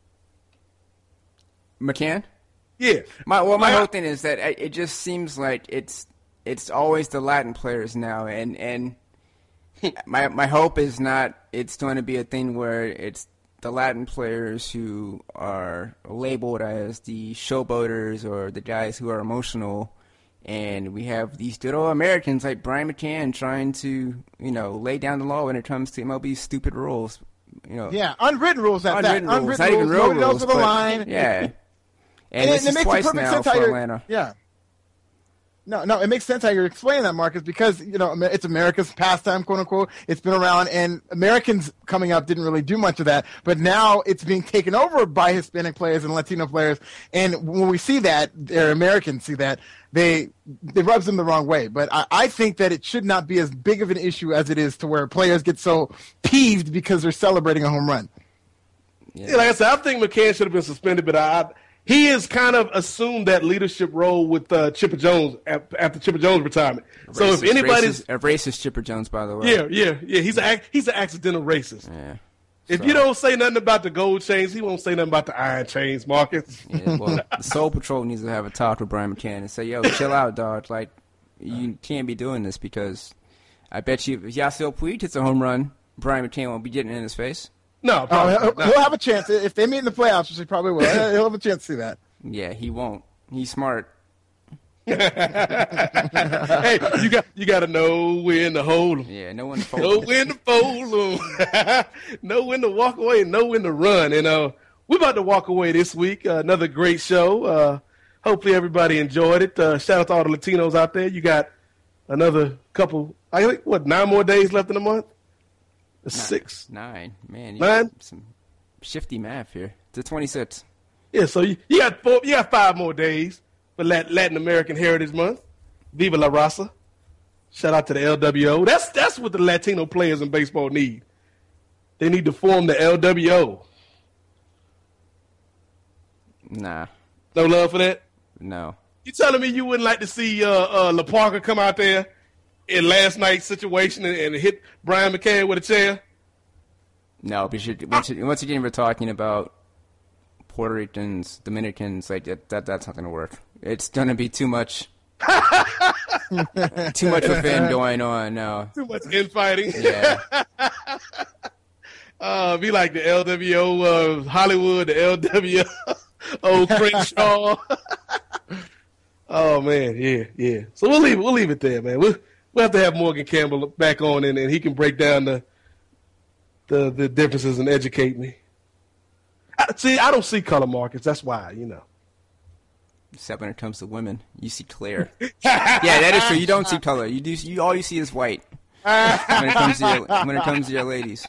McCann?
Yeah.
My whole thing is that it just seems like it's always the Latin players now, and my hope is not it's going to be a thing where it's the Latin players who are labeled as the showboaters or the guys who are emotional, and we have these good old Americans like Brian McCann trying to, lay down the law when it comes to MLB's stupid rules.
Yeah, unwritten rules at that.
Unwritten rules, not even real rules.
To the line.
Yeah. And this is twice now for Atlanta.
Yeah. No, it makes sense how you're explaining that, Marcus, because, it's America's pastime, quote unquote. It's been around, and Americans coming up didn't really do much of that, but now it's being taken over by Hispanic players and Latino players, and when we see that, or Americans see that, it rubs them the wrong way. But I think that it should not be as big of an issue as it is to where players get so peeved because they're celebrating a home run.
Yeah, like I said, I think McCann should have been suspended, but he has kind of assumed that leadership role with Chipper Jones after Chipper Jones' retirement. So if anybody's
a racist Chipper Jones, by the way,
yeah, he's an accidental racist.
Yeah.
If you don't say nothing about the gold chains, he won't say nothing about the iron chains, Marcus.
Yeah, well, the Soul Patrol needs to have a talk with Brian McCann and say, "Yo, chill out, dog. Like, you can't be doing this because I bet you if Yasiel Puig hits a home run, Brian McCain won't be getting in his face?
No, probably
he'll have a chance. If they meet in the playoffs, which he probably will, he'll have a chance to see that.
Yeah, he won't. He's smart.
Hey, you got to know when to hold them.
Yeah, know when to fold
know when to fold them. Know when to walk away and know when to run. And we're about to walk away this week. Another great show. Hopefully everybody enjoyed it. Shout out to all the Latinos out there. You got another couple, I think, 9 more days left in the month? 6?
9. Man,
9?
Some shifty math here. To 26.
Yeah, so you got 5 more days for Latin American Heritage Month. Viva la Raza. Shout out to the LWO. That's what the Latino players in baseball need. They need to form the LWO.
Nah.
No love for that?
No.
You telling me you wouldn't like to see La Parker come out there in last night's situation and hit Brian McCann with a chair?
No, but once again, we're talking about Puerto Ricans, Dominicans, like that's not going to work. It's going to be too much. Too much within going on now.
Too much infighting.
Yeah.
Be like the LWO of Hollywood, the LWO Crenshaw. Oh man, yeah. So we'll leave it there, man. We'll have to have Morgan Campbell back on and he can break down the differences and educate me. I don't see color markets. That's why,
Except when it comes to women, you see clear. Yeah, that is true. You don't see color. All you see is white. When it comes to your ladies.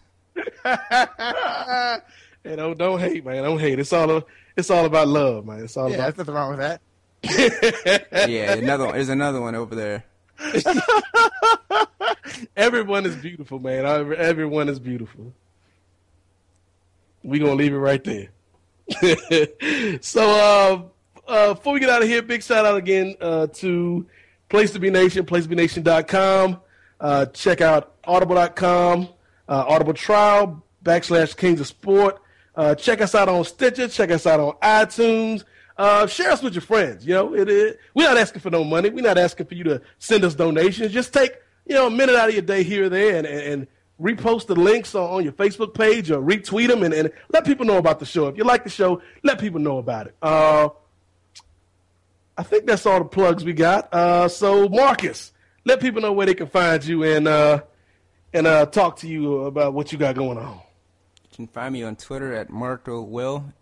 Hey, don't hate, man. Don't hate. It's all about love, man. It's all about.
There's nothing wrong with that.
Yeah, there's another one over there.
Everyone is beautiful, man. Everyone is beautiful. We're going to leave it right there. So, before we get out of here, big shout out again to Place to Be Nation, placetobenation.com. Check out audible.com, Audible Trial, /Kings of Sport. Check us out on Stitcher. Check us out on iTunes. Share us with your friends. We're not asking for no money. We're not asking for you to send us donations. Just take, a minute out of your day here or there and repost the links on your Facebook page or retweet them and let people know about the show. If you like the show, let people know about it. I think that's all the plugs we got. So Marcus, let people know where they can find you and talk to you about what you got going on.
You can find me on Twitter at MarcoWill,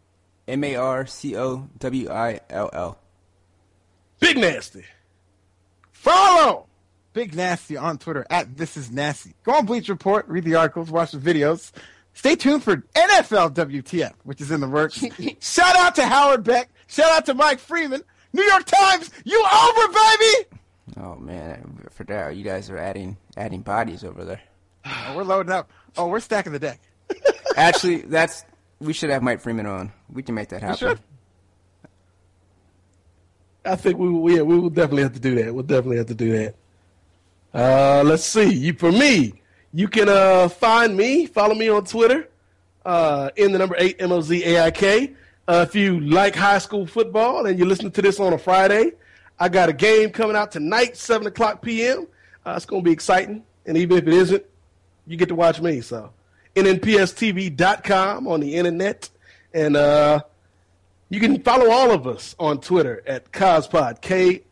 MarcoWill.
Big Nasty.
Follow Big Nasty on Twitter at This Is Nasty. Go on Bleach Report, read the articles, watch the videos. Stay tuned for NFL WTF, which is in the works. Shout out to Howard Beck. Shout out to Mike Freeman. New York Times, you over, baby!
Oh, man. I forgot. You guys are adding bodies over there.
Oh, we're loading up. Oh, we're stacking the deck.
Actually, we should have Mike Freeman on. We can make that happen.
Should.
I think we will definitely have to do that. We'll definitely have to do that. Let's see. For me, you can follow me on Twitter, in the number 8 MOZAIK. If you like high school football and you're listening to this on a Friday, I got a game coming out tonight, 7:00 p.m. It's going to be exciting. And even if it isn't, you get to watch me. So, nnpstv.com on the internet. And you can follow all of us on Twitter at Cospod,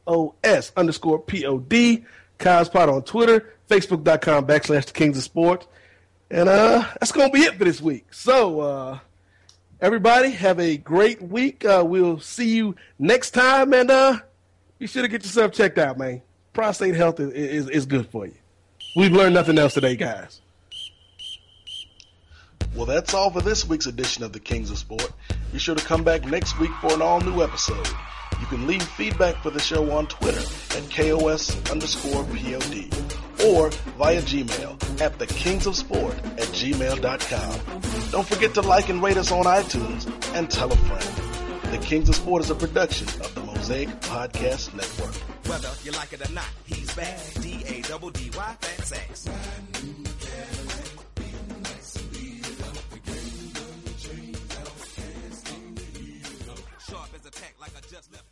KOS_POD. Cospod on Twitter, Facebook.com /Kings of Sport. And that's going to be it for this week. So, everybody, have a great week. We'll see you next time. And be sure to get yourself checked out, man. Prostate health is good for you. We've learned nothing else today, guys.
Well, that's all for this week's edition of the Kings of Sport. Be sure to come back next week for an all-new episode. You can leave feedback for the show on Twitter at KOS_POD or via Gmail at thekingsofsport@gmail.com. Don't forget to like and rate us on iTunes and tell a friend. The Kings of Sport is a production of the Mosaic Podcast Network.
Whether you like it or not, he's bad. D-A-double-D-Y, fat sex.